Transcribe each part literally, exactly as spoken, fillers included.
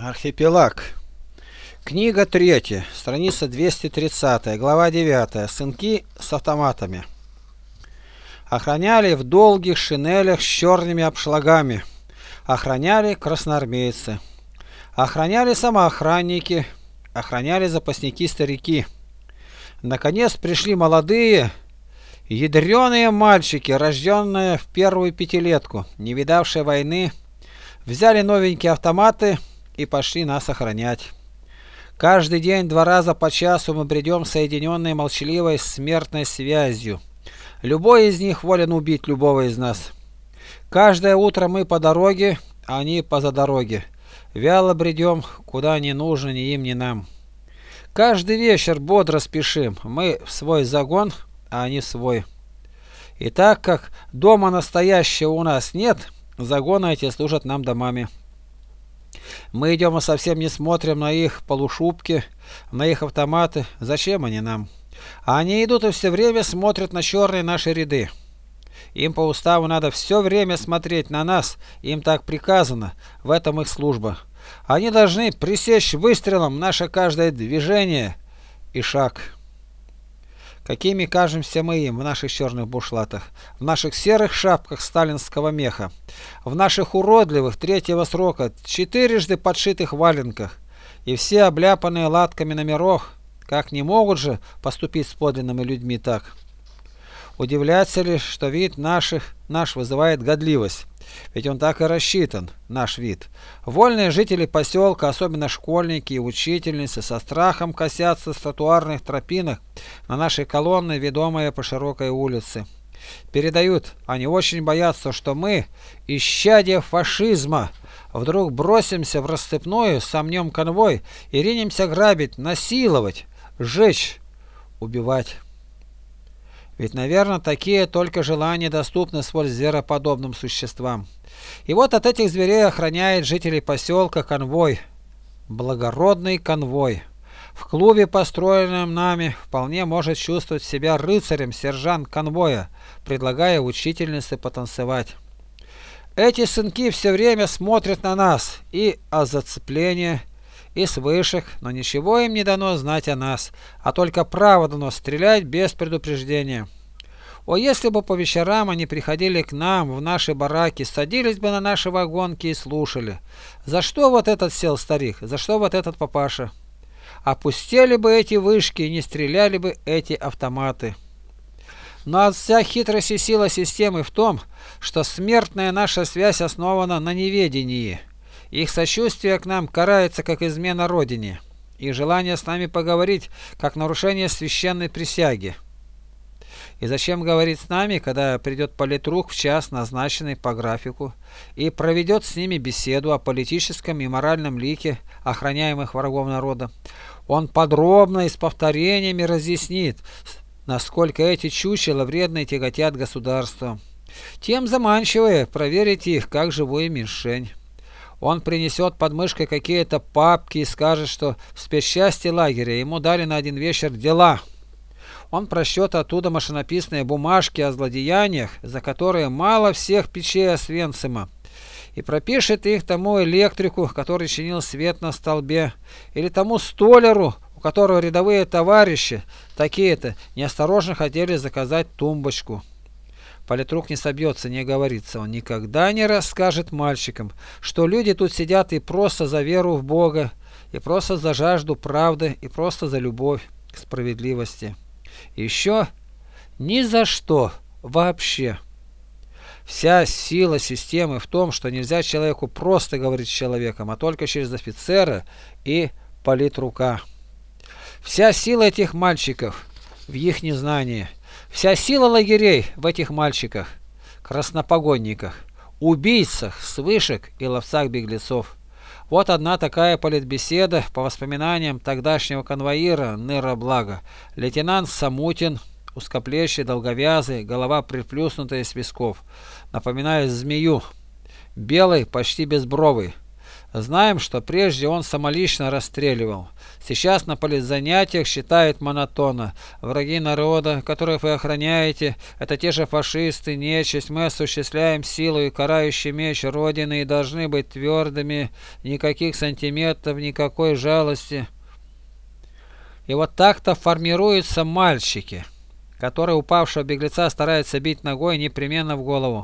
Архипелаг. Книга третья, страница двести тридцатая, глава девятая. Сынки с автоматами. Охраняли в долгих шинелях с черными обшлагами. Охраняли красноармейцы. Охраняли самоохранники. Охраняли запасники-старики. Наконец пришли молодые, ядреные мальчики, рожденные в первую пятилетку, не видавшие войны, взяли новенькие автоматы и пошли нас охранять. Каждый день два раза по часу мы бредем соединенной молчаливой смертной связью. Любой из них волен убить любого из нас. Каждое утро мы по дороге, а они поза дороги. Вяло бредем, куда не нужно ни им, ни нам. Каждый вечер бодро спешим, мы в свой загон, а они в свой. И так как дома настоящего у нас нет, загоны эти служат нам домами. Мы идем и совсем не смотрим на их полушубки, на их автоматы. Зачем они нам? А они идут и все время смотрят на черные наши ряды. Им по уставу надо все время смотреть на нас, им так приказано, в этом их служба. Они должны пресечь выстрелом наше каждое движение и шаг. Какими кажемся мы им в наших черных бушлатах, в наших серых шапках сталинского меха, в наших уродливых третьего срока четырежды подшитых валенках, и все обляпанные латками номеров, как не могут же поступить с подлинными людьми так? Удивляться ли, что вид наших наш вызывает годливость? Ведь он так и рассчитан, наш вид. Вольные жители поселка, особенно школьники и учительницы, со страхом косятся с тротуарных тропинок на наши колонны, ведомые по широкой улице. Передают, они очень боятся, что мы, исчадие фашизма, вдруг бросимся в расцепную, сомнем конвой и ринемся грабить, насиловать, сжечь, убивать. Ведь, наверное, такие только желания доступны столь звероподобным существам. И вот от этих зверей охраняет жителей поселка конвой. Благородный конвой. В клубе, построенном нами, вполне может чувствовать себя рыцарем сержант конвоя, предлагая учительнице потанцевать. Эти сынки все время смотрят на нас и о зацеплении, и с вышек, но ничего им не дано знать о нас, а только право дано стрелять без предупреждения. О, если бы по вечерам они приходили к нам в наши бараки, садились бы на наши вагонки и слушали. За что вот этот сел старик, за что вот этот папаша? Опустили бы эти вышки и не стреляли бы эти автоматы. Но вся хитрость и сила системы в том, что смертная наша связь основана на неведении. Их сочувствие к нам карается как измена Родине, их желание с нами поговорить как нарушение священной присяги. И зачем говорить с нами, когда придет политрук в час, назначенный по графику, и проведет с ними беседу о политическом и моральном лике охраняемых врагов народа? Он подробно и с повторениями разъяснит, насколько эти чучела вредно тяготят государству. Тем заманчивее проверить их как живую мишень. Он принесет под мышкой какие-то папки и скажет, что в спецчасти лагеря ему дали на один вечер дела. Он прочтет оттуда машинописные бумажки о злодеяниях, за которые мало всех печей Освенцима, и пропишет их тому электрику, который чинил свет на столбе, или тому столяру, у которого рядовые товарищи, такие-то, неосторожно хотели заказать тумбочку. Политрук не собьется, не оговорится. Он никогда не расскажет мальчикам, что люди тут сидят и просто за веру в Бога, и просто за жажду правды, и просто за любовь к справедливости. И еще ни за что вообще. Вся сила системы в том, что нельзя человеку просто говорить с человеком, а только через офицера и политрука. Вся сила этих мальчиков в их незнании. Вся сила лагерей в этих мальчиках, краснопогонниках, убийцах с вышек и ловцах беглецов. Вот одна такая политбеседа по воспоминаниям тогдашнего конвоира Ныра Блага. Лейтенант Самутин, узкоплечий, долговязый, голова приплюснутая с висков, напоминает змею, белый, почти безбровый. Знаем, что прежде он самолично расстреливал. Сейчас на политзанятиях считает монотонно. Враги народа, которых вы охраняете, это те же фашисты, нечисть. Мы осуществляем силу и карающий меч Родины и должны быть твердыми. Никаких сантиметров, никакой жалости. И вот так-то формируются мальчики, которые упавшего беглеца стараются бить ногой непременно в голову.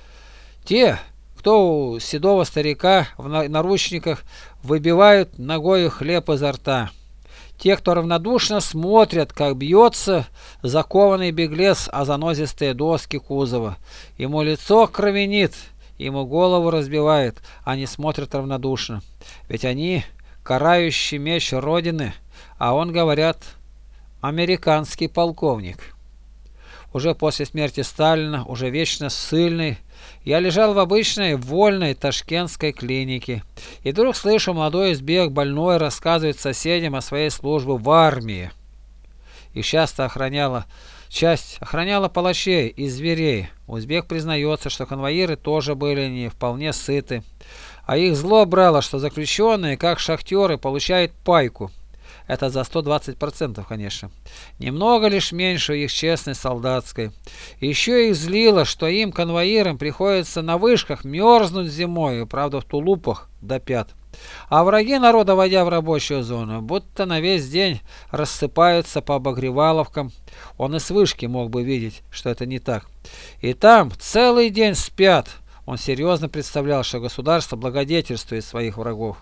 Те, кто у седого старика в наручниках, выбивают ногою хлеб изо рта. Те, кто равнодушно смотрят, как бьется закованный беглец о занозистые доски кузова. Ему лицо кровенит, ему голову разбивает, они смотрят равнодушно. Ведь они карающий меч Родины, а он, говорят, американский полковник. Уже после смерти Сталина, уже вечно ссыльный, я лежал в обычной вольной ташкентской клинике, и вдруг слышу, молодой узбек больной рассказывает соседям о своей службе в армии. Их часто охраняла, часть охраняла палачей и зверей. Узбек признается, что конвоиры тоже были не вполне сыты, а их зло брало, что заключенные, как шахтеры, получают пайку. Это за сто двадцать процентов, конечно. Немного лишь меньше их честной солдатской. Еще их злило, что им, конвоирам, приходится на вышках мерзнуть зимой, правда в тулупах до пят. А враги народа, войдя в рабочую зону, будто на весь день рассыпаются по обогреваловкам. Он и с вышки мог бы видеть, что это не так. И там целый день спят. Он серьезно представлял, что государство благодетельствует своих врагов.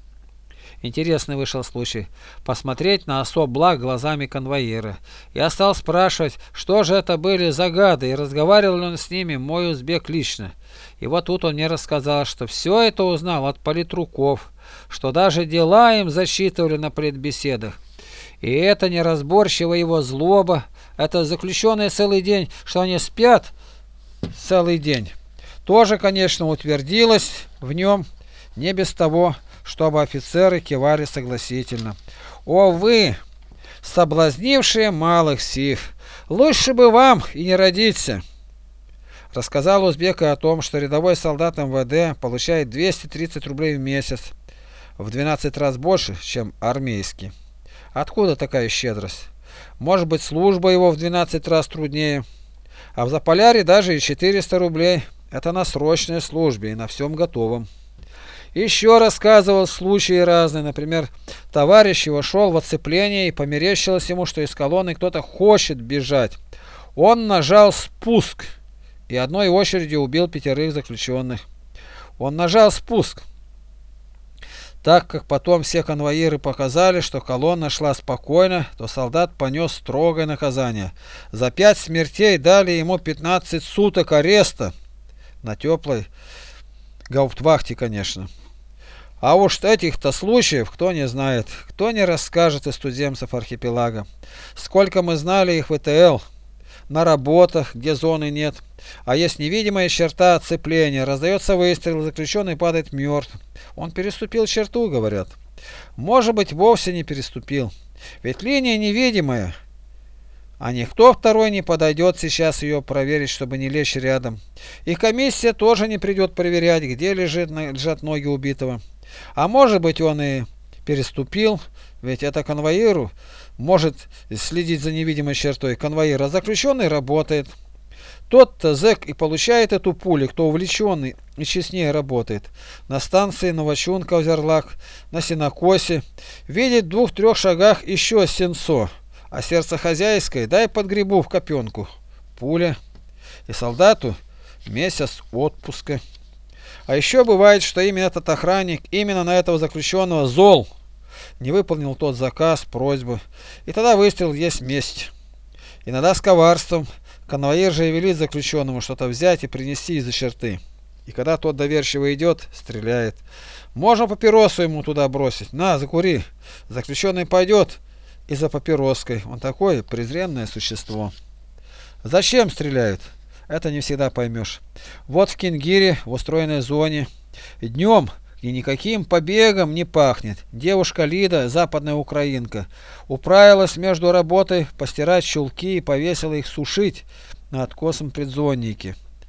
Интересный вышел случай посмотреть на особ благ глазами конвоира. Я стал спрашивать, что же это были за гады, и разговаривал ли он с ними, мой узбек, лично. И вот тут он мне рассказал, что все это узнал от политруков, что даже дела им зачитывали на политбеседах. И это неразборчивая его злоба, это заключенные целый день, что они спят целый день, тоже, конечно, утвердилось в нем, не без того, чтобы офицеры кивали согласительно. О вы, соблазнившие малых сих, лучше бы вам и не родиться. Рассказал узбек о том, что рядовой солдат эм вэ дэ получает двести тридцать рублей в месяц, в двенадцать раз больше, чем армейский. Откуда такая щедрость? Может быть, служба его в двенадцать раз труднее. А в Заполярье даже и четыреста рублей. Это на срочной службе и на всем готовом. Еще рассказывал случаи разные. Например, товарищ его шел в оцепление, и померещилось ему, что из колонны кто-то хочет бежать. Он нажал спуск и одной очередью убил пятерых заключенных. Он нажал спуск, так как потом все конвоиры показали, что колонна шла спокойно, то солдат понес строгое наказание. За пять смертей дали ему пятнадцать суток ареста на теплой гауптвахте, конечно. А уж этих-то случаев кто не знает, кто не расскажет из туземцев архипелага. Сколько мы знали их в вэ тэ эл, на работах, где зоны нет. А есть невидимая черта оцепления, раздается выстрел, заключенный падает мертв. Он переступил черту, говорят. Может быть, вовсе не переступил, ведь линия невидимая. А никто второй не подойдет сейчас ее проверить, чтобы не лечь рядом. И комиссия тоже не придет проверять, где лежит, лежат ноги убитого. А может быть, он и переступил, ведь это конвоиру может следить за невидимой чертой конвоира, а заключенный работает. Тот-то зэк и получает эту пулю, кто увлеченный и честнее работает. На станции Новочунка-Озерлак, на сенокосе, видит в двух-трех шагах еще сенцо, а сердце хозяйское дай подгребу в копенку. Пуля. И солдату месяц отпуска. А еще бывает, что именно этот охранник, именно на этого заключенного зол, не выполнил тот заказ, просьбу, и тогда выстрел есть месть. Иногда с коварством. Конвоир же и велит заключенному что-то взять и принести из-за черты. И когда тот доверчиво идет, стреляет. Можно папиросу ему туда бросить. На, закури. Заключенный пойдет и за папироской. Он такое презренное существо. Зачем стреляют? Это не всегда поймешь. Вот в Кингире, в устроенной зоне, днем и никаким побегом не пахнет. Девушка Лида, западная украинка, управилась между работой постирать чулки и повесила их сушить на откосом предзоннике.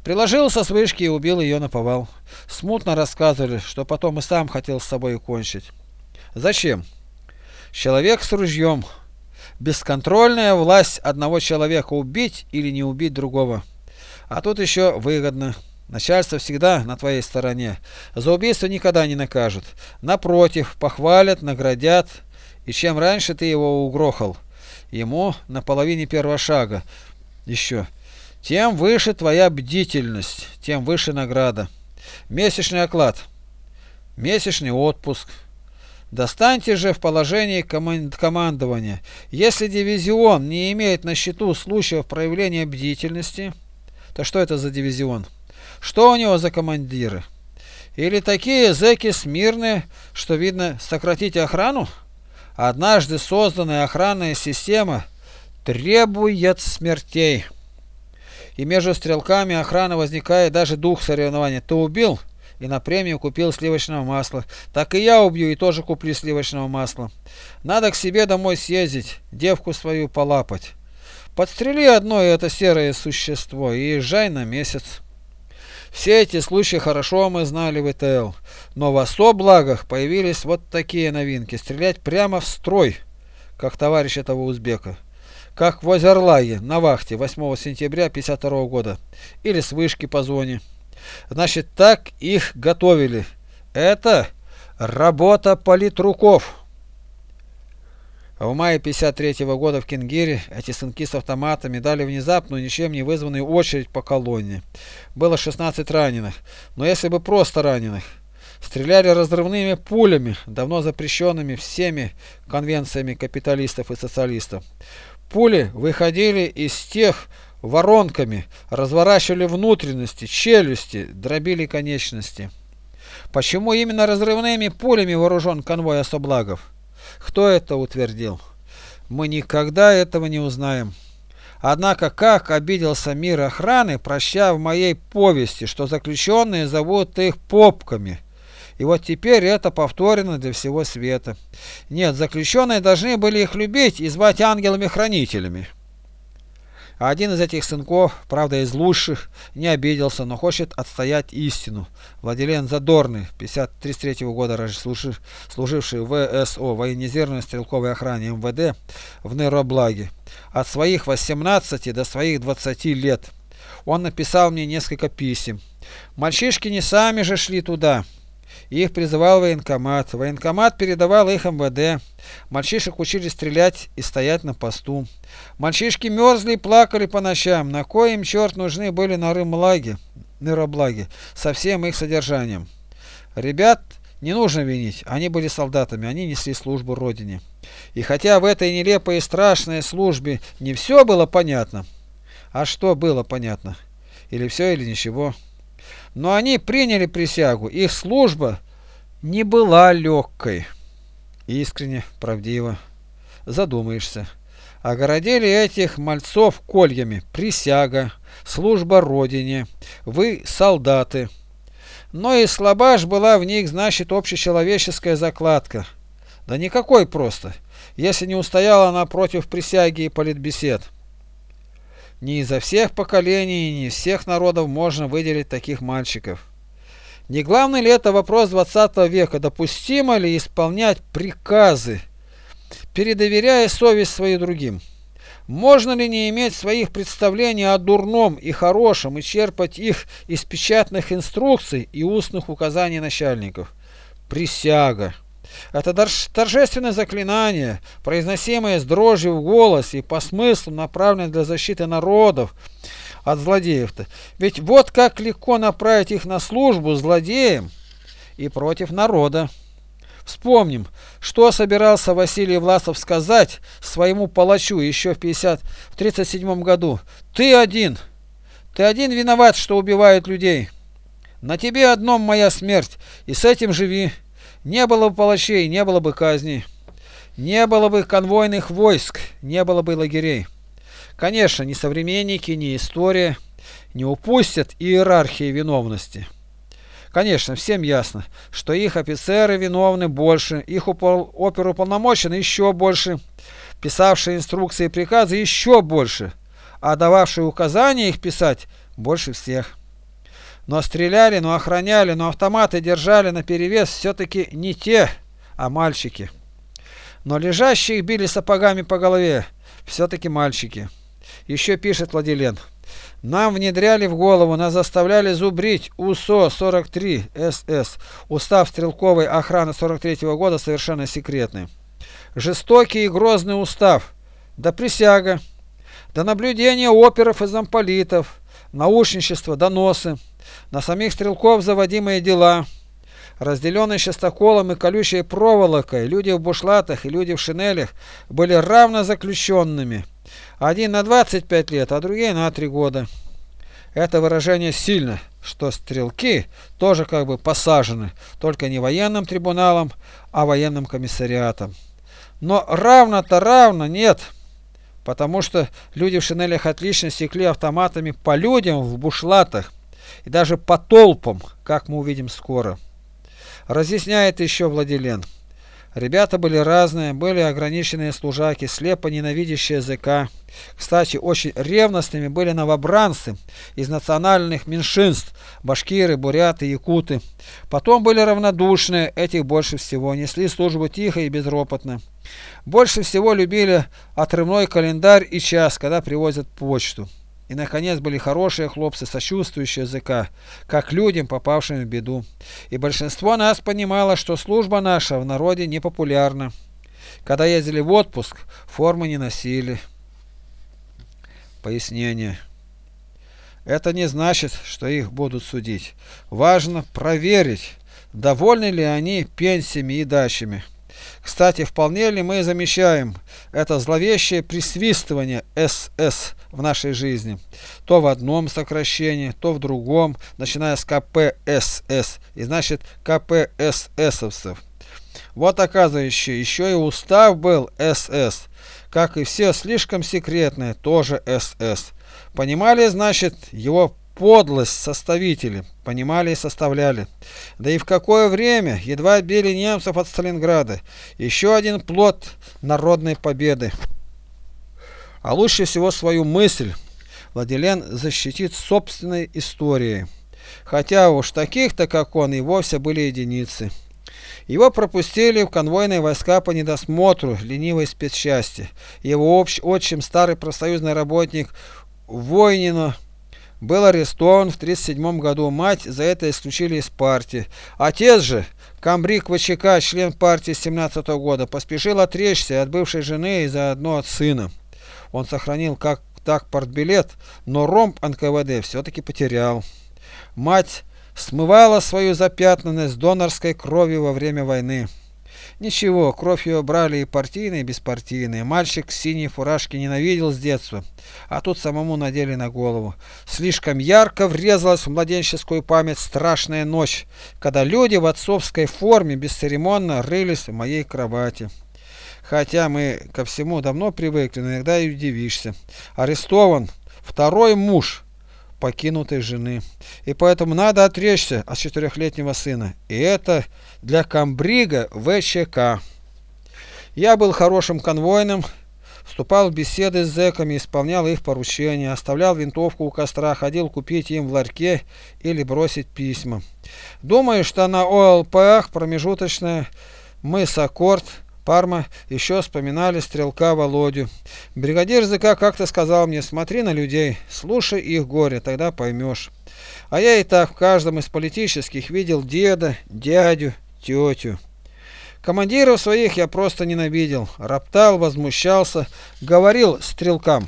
Приложился с вышки и убил ее наповал. Смутно рассказывали, что потом и сам хотел с собой кончить. Зачем? Человек с ружьем. Бесконтрольная власть одного человека убить или не убить другого. А тут еще выгодно. Начальство всегда на твоей стороне. За убийство никогда не накажут. Напротив, похвалят, наградят. И чем раньше ты его угрохал, ему на половине первого шага еще, тем выше твоя бдительность, тем выше награда. Месячный оклад, месячный отпуск. Достаньте же в положении командования. Если дивизион не имеет на счету случаев проявления бдительности, то что это за дивизион? Что у него за командиры? Или такие зэки смирные, что, видно, сократить охрану? Однажды созданная охранная система требует смертей. И между стрелками охраны возникает даже дух соревнования. Ты убил и на премию купил сливочного масла. Так и я убью и тоже куплю сливочного масла. Надо к себе домой съездить, девку свою полапать. Подстрели одно это серое существо и езжай на месяц. Все эти случаи хорошо мы знали в ИТЛ, но в особлагах появились вот такие новинки. Стрелять прямо в строй, как товарищ этого узбека. Как в Озерлаге на вахте восьмого сентября пятьдесят второго года. Или с вышки по зоне. Значит, так их готовили. Это работа политруков. В мае пятьдесят третьего года в Кингире эти сынки с автоматами дали внезапную, ничем не вызванную очередь по колонне. Было шестнадцать раненых, но если бы просто раненых. Стреляли разрывными пулями, давно запрещенными всеми конвенциями капиталистов и социалистов. Пули выходили из тех воронками, разворачивали внутренности, челюсти, дробили конечности. Почему именно разрывными пулями вооружен конвой особлагов? Кто это утвердил? Мы никогда этого не узнаем. Однако как обиделся мир охраны, проща в моей повести, что заключенные зовут их попками. И вот теперь это повторено для всего света. Нет, заключенные должны были их любить и звать ангелами-хранителями. А один из этих сынков, правда из лучших, не обиделся, но хочет отстоять истину. Владилен Задорный, тридцать третьего года, служивший в ВСО, военизированной стрелковой охране МВД в Нероблаге, от своих восемнадцати до своих двадцати лет. Он написал мне несколько писем. Мальчишки не сами же шли туда. Их призывал военкомат. Военкомат передавал их МВД. Мальчишек учили стрелять и стоять на посту. Мальчишки мерзли и плакали по ночам. На коем черт нужны были Нерроблаги, Нероблаги со всем их содержанием. Ребят не нужно винить. Они были солдатами, они несли службу Родине. И хотя в этой нелепой и страшной службе не все было понятно, а что было понятно? Или все, или ничего. Но они приняли присягу, их служба не была легкой. Искренне, правдиво. Задумаешься. Огородили этих мальцов кольями. Присяга, служба Родине, вы солдаты. Но и слаба ж была в них, значит, общечеловеческая закладка. Да никакой просто, если не устояла она против присяги и политбесед. Не изо всех поколений и не из всех народов можно выделить таких мальчиков. Не главный ли это вопрос двадцатого века, допустимо ли исполнять приказы, передоверяя совесть свою другим? Можно ли не иметь своих представлений о дурном и хорошем и черпать их из печатных инструкций и устных указаний начальников? Присяга. Это торжественное заклинание, произносимое с дрожью в голосе и по смыслу направленное для защиты народов от злодеев-то. Ведь вот как легко направить их на службу злодеям и против народа. Вспомним, что собирался Василий Власов сказать своему палачу еще в тридцать седьмом году. Ты один, ты один виноват, что убивают людей. На тебе одном моя смерть, и с этим живи. Не было бы палачей, не было бы казни, не было бы конвойных войск, не было бы лагерей. Конечно, ни современники, ни история не упустят иерархии виновности. Конечно, всем ясно, что их офицеры виновны больше, их оперуполномоченные еще больше, писавшие инструкции и приказы еще больше, а дававшие указания их писать больше всех. Но стреляли, но охраняли, но автоматы держали наперевес все-таки не те, а мальчики. Но лежащих били сапогами по голове все-таки мальчики. Еще пишет Владилен. Нам внедряли в голову, нас заставляли зубрить УСО сорок три СС, устав стрелковой охраны сорок третьего года, совершенно секретный. Жестокий и грозный устав, да присяга, да наблюдение оперов и замполитов, наушничество, доносы, на самих стрелков заводимые дела. Разделенные частоколом и колючей проволокой, люди в бушлатах и люди в шинелях были равно заключенными. Один на двадцать пять лет, а другие на три года. Это выражение сильно, что стрелки тоже как бы посажены, только не военным трибуналом, а военным комиссариатом. Но равно-то равно нет, потому что люди в шинелях отлично секли автоматами по людям в бушлатах и даже по толпам, как мы увидим скоро. Разъясняет еще Владилен. Ребята были разные, были ограниченные служаки, слепо ненавидящие языка. Кстати, очень ревностными были новобранцы из национальных меньшинств, башкиры, буряты, якуты. Потом были равнодушные, этих больше всего, несли службу тихо и безропотно. Больше всего любили отрывной календарь и час, когда привозят почту. И, наконец, были хорошие хлопцы, сочувствующие языка, как людям, попавшим в беду. И большинство нас понимало, что служба наша в народе непопулярна. Когда ездили в отпуск, формы не носили. Пояснение. Это не значит, что их будут судить. Важно проверить, довольны ли они пенсиями и дачами. Кстати, вполне ли мы замечаем это зловещее присвистывание СС в нашей жизни? То в одном сокращении, то в другом, начиная с КПСС, и значит КПССовцев. Вот оказывается, еще и устав был СС, как и все слишком секретное, тоже СС. Понимали, значит, его подлость составители, понимали и составляли. Да и в какое время едва отбили немцев от Сталинграда. Еще один плод народной победы. А лучше всего свою мысль Владилен защитит собственной историей. Хотя уж таких-то, как он, и вовсе были единицы. Его пропустили в конвойные войска по недосмотру ленивой спецчасти. Его общ, отчим, старый профсоюзный работник Войнино, был арестован в тридцать седьмом году, мать за это исключили из партии. Отец же, комбриг ВЧК, член партии с семнадцатого года, поспешил отречься от бывшей жены и заодно от сына. Он сохранил как так партбилет, но ромб эн ка вэ дэ все-таки потерял. Мать смывала свою запятнанность донорской кровью во время войны. Ничего, кровь ее брали и партийные, и беспартийные. Мальчик с синей фуражки ненавидел с детства, а тут самому надели на голову. Слишком ярко врезалась в младенческую память страшная ночь, когда люди в отцовской форме бесцеремонно рылись в моей кровати. Хотя мы ко всему давно привыкли, но иногда и удивишься. Арестован второй муж покинутой жены. И поэтому надо отречься от четырехлетнего сына. И это для комбрига ВЧК. Я был хорошим конвойным, вступал в беседы с зэками, исполнял их поручения, оставлял винтовку у костра, ходил купить им в ларьке или бросить письма. Думаю, что на о эл пэ ах промежуточная мыс Аккорд, Парма еще вспоминали стрелка Володю. Бригадир ЗК как-то сказал мне: смотри на людей, слушай их горе, тогда поймешь. А я и так в каждом из политических видел деда, дядю, тетю. Командиров своих я просто ненавидел, роптал, возмущался, говорил стрелкам: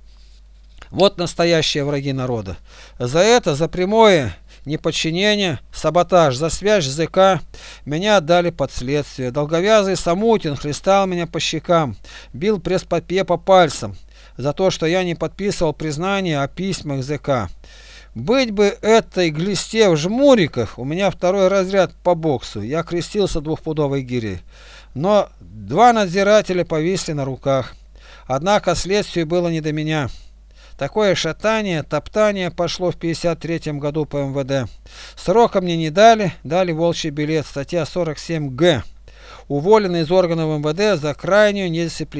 вот настоящие враги народа. За это, за прямое неподчинение, саботаж, за связь с ЗК меня отдали под следствие. Долговязый Самутин хлестал меня по щекам, бил пресс-папье по пальцам за то, что я не подписывал признание о письмах ЗК. Быть бы этой глисте в жмуриках, у меня второй разряд по боксу, я крестился двухпудовой гирей. Но два надзирателя повисли на руках. Однако следствию было не до меня. Такое шатание, топтание пошло в пятьдесят третьем году по эм вэ дэ. Срока мне не дали, дали волчий билет, статья сорок семь гэ. Уволенный из органов эм вэ дэ за крайнюю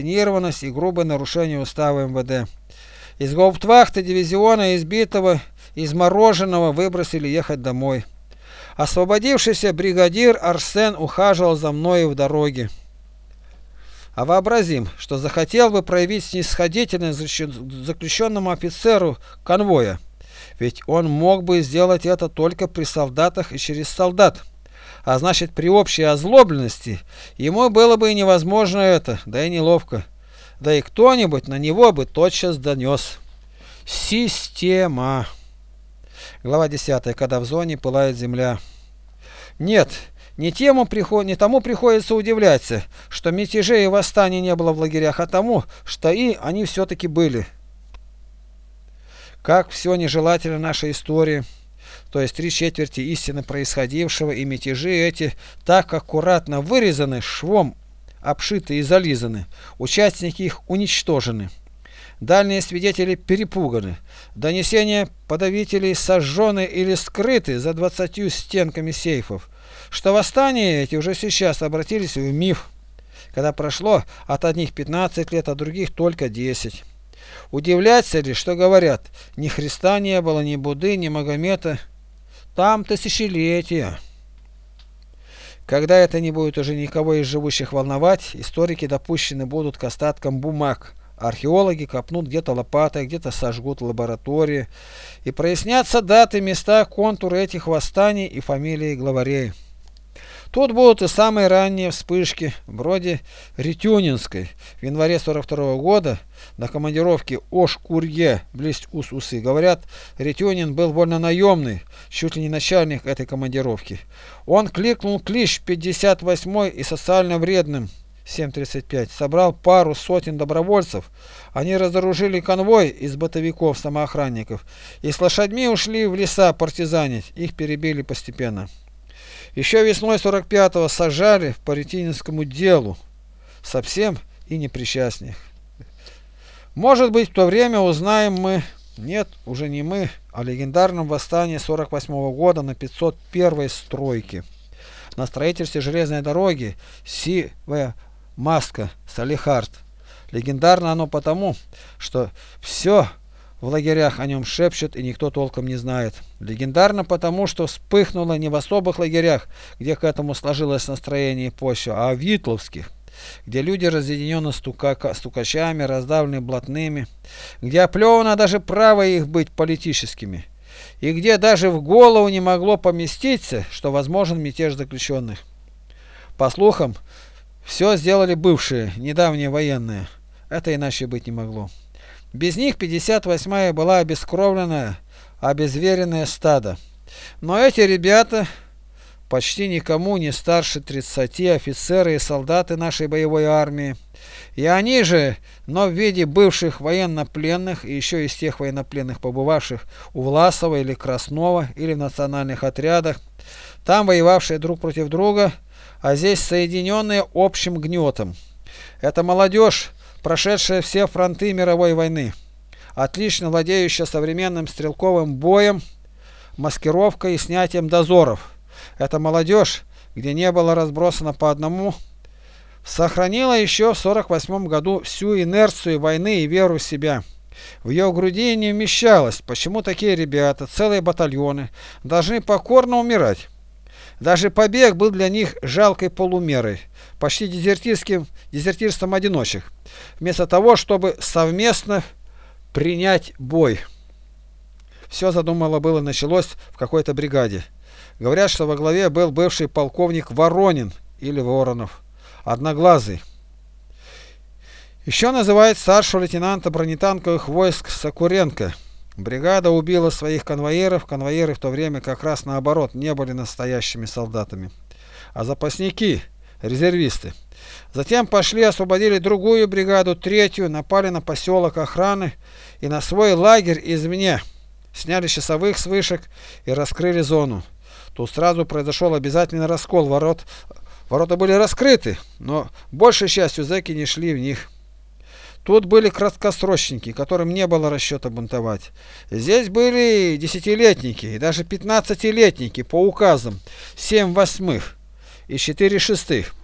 недисциплинированность и грубое нарушение устава эм вэ дэ. Из гауптвахты дивизиона, избитого измороженного выбросили ехать домой. Освободившийся бригадир Арсен ухаживал за мною в дороге. А вообразим, что захотел бы проявить снисходительность заключенному офицеру конвоя. Ведь он мог бы сделать это только при солдатах и через солдат. А значит, при общей озлобленности ему было бы и невозможно это, да и неловко. Да и кто-нибудь на него бы тотчас донес. Система. Глава десятая. Когда в зоне пылает земля. Нет, не, тему приход... не тому приходится удивляться, что мятежей и восстаний не было в лагерях, а тому, что и они все-таки были. Как все нежелательно нашей истории, то есть три четверти истины происходившего, и мятежи эти так аккуратно вырезаны, швом обшиты и зализаны, участники их уничтожены. Дальние свидетели перепуганы, донесения подавителей сожжены или скрыты за двадцатью стенками сейфов, что восстания эти уже сейчас обратились в миф, когда прошло от одних пятнадцать лет, а других только десять. Удивляться ли, что говорят, ни Христа не было, ни Будды, ни Магомета, там тысячелетия. Когда это не будет уже никого из живущих волновать, историки допущены будут к остаткам бумаг. Археологи копнут где-то лопатой, где-то сожгут лаборатории, и прояснятся даты, места, контуры этих восстаний и фамилии главарей. Тут будут и самые ранние вспышки, вроде Ретюнинской в январе сорок второго года на командировке Ош-Курье, близ Ус-Усы. Говорят, Ретюнин был вольно наемный, чуть ли не начальник этой командировки. Он кликнул клич пятьдесят восьмой и социально вредным семь тридцать пять, собрал пару сотен добровольцев. Они разоружили конвой из бытовиков-самоохранников и с лошадьми ушли в леса партизанить, их перебили постепенно. Еще весной сорок пятого сажали по Ретюнинскому делу, совсем и не причастных. Может быть, в то время узнаем мы, нет, уже не мы, о легендарном восстании сорок восьмого года на пятьсот первой стройке. На строительстве железной дороги Сивая Маска, Салихард. Легендарно оно потому, что все в лагерях о нем шепчут и никто толком не знает. Легендарно потому, что вспыхнуло не в особых лагерях, где к этому сложилось настроение и почва, а в Витловских, где люди разъединены стука... стукачами, раздавлены блатными, где оплевано даже право их быть политическими, и где даже в голову не могло поместиться, что возможен мятеж заключенных. По слухам, все сделали бывшие, недавние военные. Это иначе быть не могло. Без них пятьдесят восьмая была обескровленная, обезверенное стадо. Но эти ребята, почти никому не старше тридцати, офицеры и солдаты нашей боевой армии, и они же, но в виде бывших военнопленных и еще из тех военнопленных, побывавших у Власова или Краснова или в национальных отрядах, там воевавшие друг против друга, а здесь соединенные общим гнетом. Это молодежь, прошедшая все фронты мировой войны, отлично владеющая современным стрелковым боем, маскировкой и снятием дозоров. Эта молодежь, где не было разбросано по одному, сохранила еще в сорок восьмом году всю инерцию войны и веру в себя. В ее груди не вмещалось, почему такие ребята, целые батальоны, должны покорно умирать. Даже побег был для них жалкой полумерой, почти дезертирским, дезертирством одиночек, вместо того, чтобы совместно принять бой. Все задумало было началось в какой-то бригаде. Говорят, что во главе был бывший полковник Воронин или Воронов, одноглазый. Еще называют старшего лейтенанта бронетанковых войск Сокуренко. Бригада убила своих конвоиров, конвоиры в то время как раз наоборот не были настоящими солдатами, а запасники, резервисты. Затем пошли, освободили другую бригаду, третью, напали на поселок охраны и на свой лагерь извне, сняли часовых с вышек и раскрыли зону. Тут сразу произошел обязательный раскол ворот. Ворота были раскрыты, но большей частью зэки не шли в них. Тут были краткосрочники, которым не было расчета бунтовать. Здесь были десятилетники и даже пятнадцатилетники по указам, семь восьмых и четыре шестых.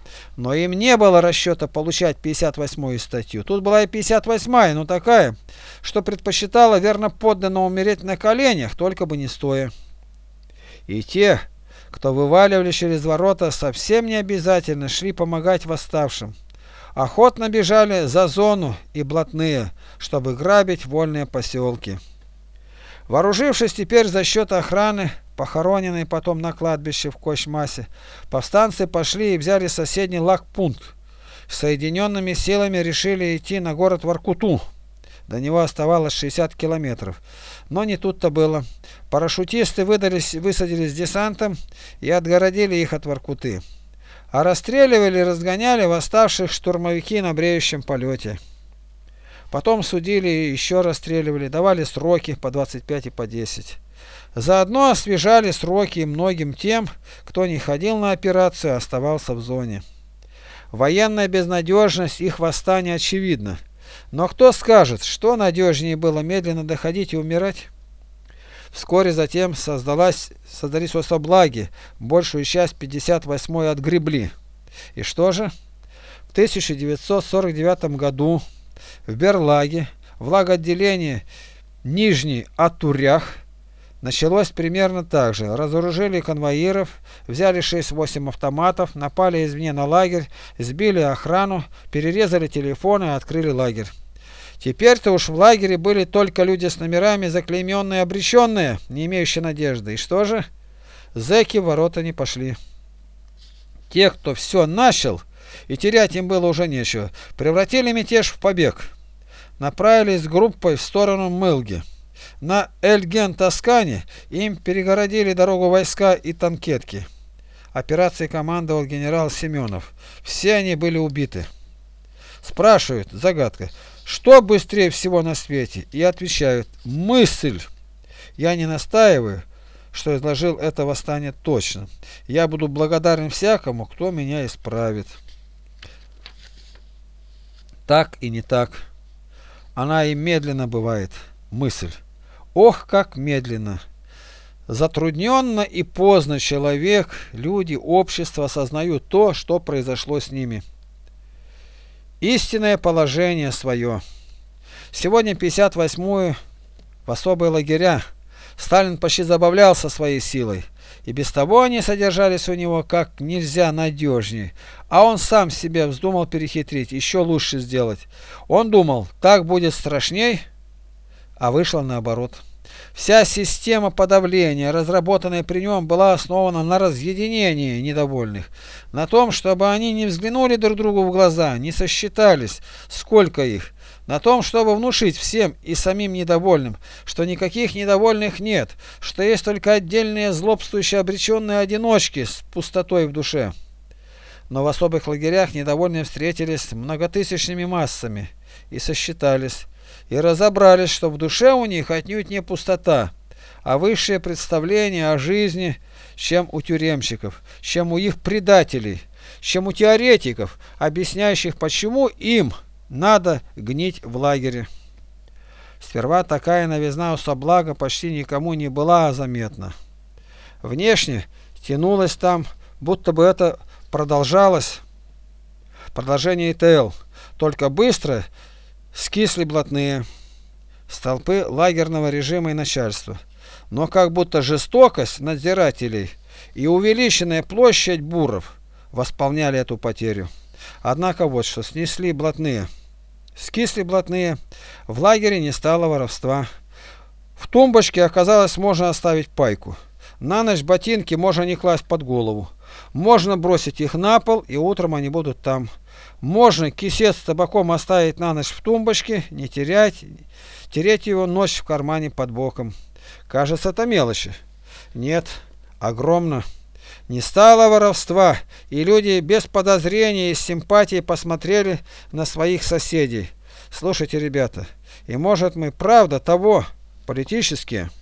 Но им не было расчета получать пятьдесят восьмую статью. Тут была и пятьдесят восьмая, но такая, что предпочитала верно подданно умереть на коленях, только бы не стоя. И те, кто вываливали через ворота, совсем не обязательно шли помогать восставшим. Охотно бежали за зону и блатные, чтобы грабить вольные поселки. Вооружившись теперь за счет охраны, похороненной потом на кладбище в Кочмасе, повстанцы пошли и взяли соседний лагпункт. Соединенными силами решили идти на город Воркуту. До него оставалось шестьдесят километров. Но не тут-то было. Парашютисты выдались, высадились с десантом и отгородили их от Воркуты. А расстреливали и разгоняли восставших штурмовики на бреющем полете. Потом судили и еще расстреливали, давали сроки по двадцать пять и по десять. Заодно освежали сроки многим тем, кто не ходил на операцию, а оставался в зоне. Военная безнадежность их восстания очевидна. Но кто скажет, что надежнее было медленно доходить и умирать? Вскоре затем создалась, создались особлаги, большую часть пятьдесят восьмой отгребли. И что же? В тысяча девятьсот сорок девятом году в Берлаге, в лагоотделении Нижний Атурях, началось примерно так же. Разоружили конвоиров, взяли шесть-восемь автоматов, напали извне на лагерь, сбили охрану, перерезали телефоны и открыли лагерь. Теперь-то уж в лагере были только люди с номерами, заклейменные, обреченные, не имеющие надежды. И что же? Зэки в ворота не пошли. Те, кто все начал, и терять им было уже нечего, превратили мятеж в побег. Направились с группой в сторону Мылги. На Эльген-Тоскане им перегородили дорогу войска и танкетки. Операцией командовал генерал Семенов. Все они были убиты. Спрашивают, загадка, что быстрее всего на свете? И отвечают, мысль. Я не настаиваю, что изложил это восстание точно. Я буду благодарен всякому, кто меня исправит. Так и не так. Она и медленно бывает, мысль. Ох, как медленно! Затрудненно и поздно человек, люди, общество осознают то, что произошло с ними. Истинное положение свое. Сегодня пятьдесят восьмую в особые лагеря. Сталин почти забавлялся своей силой. И без того они содержались у него как нельзя надежнее. А он сам себе вздумал перехитрить, еще лучше сделать. Он думал, так будет страшней, а вышло наоборот. Вся система подавления, разработанная при нем, была основана на разъединении недовольных, на том, чтобы они не взглянули друг другу в глаза, не сосчитались, сколько их, на том, чтобы внушить всем и самим недовольным, что никаких недовольных нет, что есть только отдельные злобствующие обреченные одиночки с пустотой в душе. Но в особых лагерях недовольные встретились многотысячными массами и сосчитались, и разобрались, что в душе у них отнюдь не пустота, а высшее представление о жизни, чем у тюремщиков, чем у их предателей, чем у теоретиков, объясняющих, почему им надо гнить в лагере. Сперва такая новизна особлага почти никому не была заметна. Внешне тянулось там, будто бы это продолжалось, продолжение ИТЛ, только быстро скисли блатные, столпы лагерного режима и начальства. Но как будто жестокость надзирателей и увеличенная площадь буров восполняли эту потерю. Однако вот что, снесли блатные. Скисли блатные, в лагере не стало воровства. В тумбочке оказалось можно оставить пайку. На ночь ботинки можно не класть под голову. Можно бросить их на пол, и утром они будут там. Можно кисет с табаком оставить на ночь в тумбочке, не терять, тереть его ночь в кармане под боком. Кажется, это мелочи. Нет, огромно. Не стало воровства, и люди без подозрения и симпатии посмотрели на своих соседей. Слушайте, ребята, и может мы правда того, политические.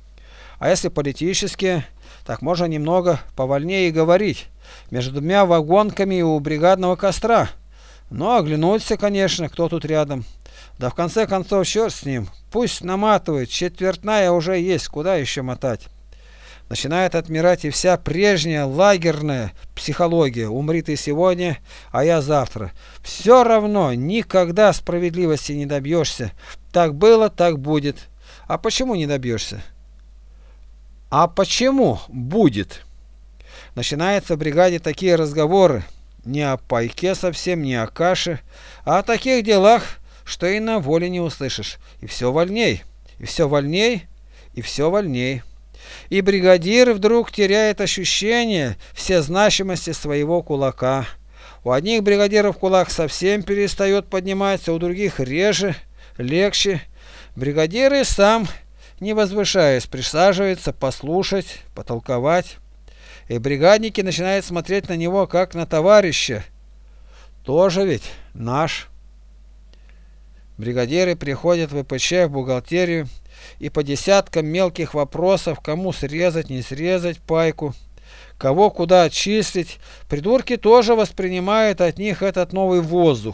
А если политические, так можно немного повольнее и говорить, между двумя вагонками и у бригадного костра. Но оглянуться, конечно, кто тут рядом. Да в конце концов, черт с ним, пусть наматывает, четвертная уже есть, куда еще мотать. Начинает отмирать и вся прежняя лагерная психология. Умри ты сегодня, а я завтра. Все равно никогда справедливости не добьешься. Так было, так будет. А почему не добьешься? А почему будет? Начинаются в бригаде такие разговоры. Не о пайке совсем, не о каше, а о таких делах, что и на воле не услышишь. И все вольней, и все вольней, и все вольней. И бригадир вдруг теряет ощущение всезначимости своего кулака. У одних бригадиров кулак совсем перестает подниматься, у других реже, легче. Бригадир и сам, не возвышаясь, присаживается послушать, потолковать. И бригадники начинают смотреть на него как на товарища. Тоже ведь наш. Бригадиры приходят в ВПЧ, в бухгалтерию, и по десяткам мелких вопросов, кому срезать, не срезать пайку, кого куда отчислить, придурки тоже воспринимают от них этот новый воздух.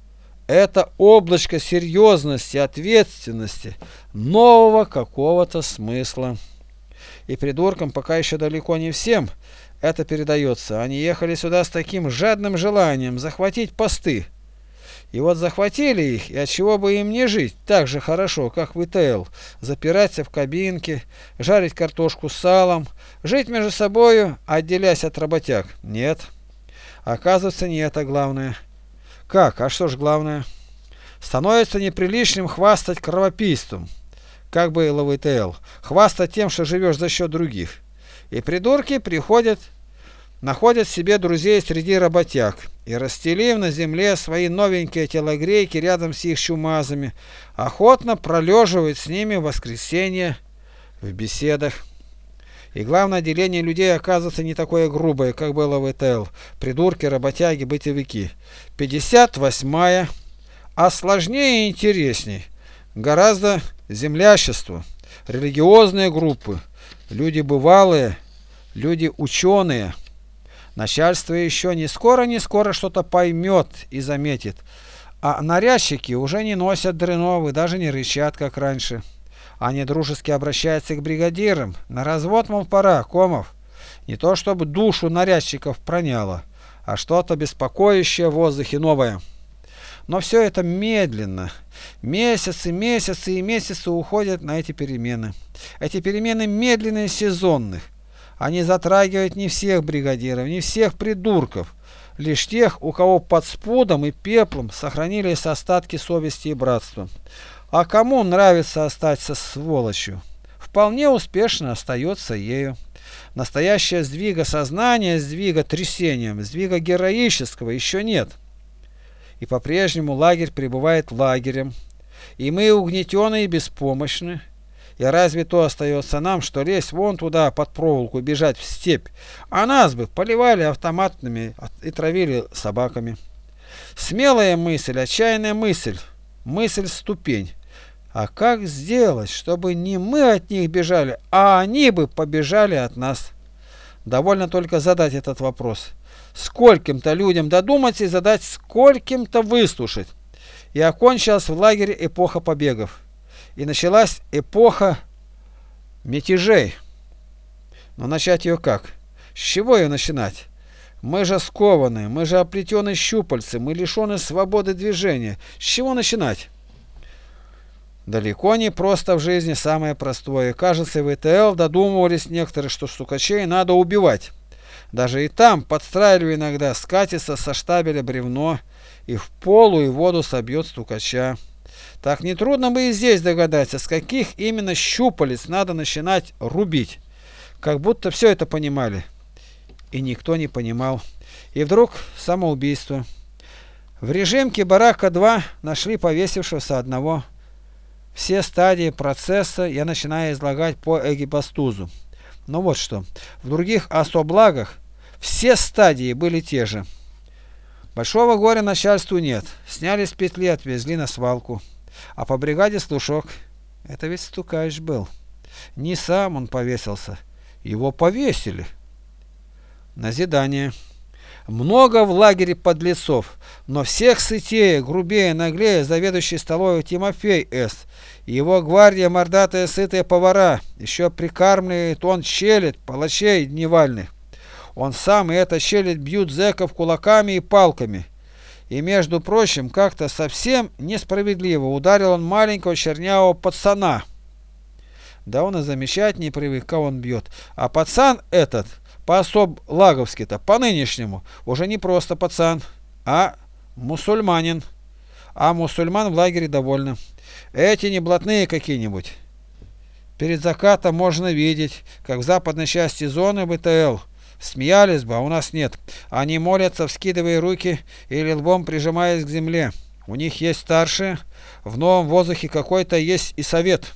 Это облачко серьезности, ответственности, нового какого-то смысла. И придуркам пока еще далеко не всем это передается. Они ехали сюда с таким жадным желанием захватить посты. И вот захватили их, и отчего бы им не жить так же хорошо, как в ИТЛ, запираться в кабинке, жарить картошку с салом, жить между собою, отделяясь от работяг. Нет. Оказывается, не это главное. Как? А что ж главное? Становится неприличным хвастать кровопийством, как было в ИТЛ, хвастать тем, что живешь за счет других. И придурки приходят, находят себе друзей среди работяг и, расстелив на земле свои новенькие телогрейки рядом с их чумазами, охотно пролеживают с ними в воскресенье в беседах. И главное, деление людей оказывается не такое грубое, как было в ИТЛ. Придурки, работяги, бытовики. пятьдесят восьмая, а сложнее и интересней. Гораздо землящество, религиозные группы, люди бывалые, люди ученые. Начальство еще не скоро-не скоро что-то поймет и заметит, а нарядчики уже не носят дреновы, даже не рычат, как раньше. Они дружески обращаются к бригадирам. На развод, мол, пора, Комов. Не то чтобы душу нарядчиков проняло, а что-то беспокоящее в воздухе новое. Но все это медленно. Месяцы, месяцы и месяцы уходят на эти перемены. Эти перемены медленные, сезонных. Они затрагивают не всех бригадиров, не всех придурков, лишь тех, у кого под спудом и пеплом сохранились остатки совести и братства. А кому нравится остаться сволочью, вполне успешно остается ею. Настоящего сдвига сознания, сдвига трясением, сдвига героического еще нет. И по-прежнему лагерь пребывает лагерем, и мы угнетены и беспомощны. И разве то остается нам, что лезть вон туда под проволоку, бежать в степь, а нас бы поливали автоматными и травили собаками. Смелая мысль, отчаянная мысль, мысль-ступень. А как сделать, чтобы не мы от них бежали, а они бы побежали от нас? Довольно только задать этот вопрос. Скольким-то людям додуматься и задать, скольким-то выслушать. И окончилась в лагере эпоха побегов. И началась эпоха мятежей. Но начать ее как? С чего ее начинать? Мы же скованы, мы же оплетены щупальцы, мы лишены свободы движения. С чего начинать? Далеко не просто в жизни самое простое. Кажется, в ИТЛ додумывались некоторые, что стукачей надо убивать. Даже и там, подстраивая иногда, скатится со штабеля бревно и в полу и воду собьет стукача. Так нетрудно бы и здесь догадаться, с каких именно щупалец надо начинать рубить. Как будто все это понимали. И никто не понимал. И вдруг самоубийство. В режимке барака-два нашли повесившегося одного. Все стадии процесса я начинаю излагать по эгипастузу. Но вот что. В других особлагах все стадии были те же. Большого горя начальству нет. Сняли с петли, отвезли на свалку. А по бригаде слушок. Это ведь стукач был. Не сам он повесился. Его повесили. Назидание. Много в лагере подлецов, но всех сытее, грубее, наглее заведующий столовой Тимофей С. И его гвардия мордатые сытые повара, еще прикармливает он щелит, палачей дневальных. Он сам и эта щелит бьют зэков кулаками и палками. И, между прочим, как-то совсем несправедливо ударил он маленького чернявого пацана. Да он и замечать не привык, кого он бьет. А пацан этот, по-особ-лаговски-то, по-нынешнему, уже не просто пацан, а мусульманин. А мусульман в лагере довольны. Эти не блатные какие-нибудь. Перед закатом можно видеть, как в западной части зоны БТЛ смеялись бы, а у нас нет. Они молятся, вскидывая руки или лбом прижимаясь к земле. У них есть старшие, в новом воздухе какой-то есть и совет.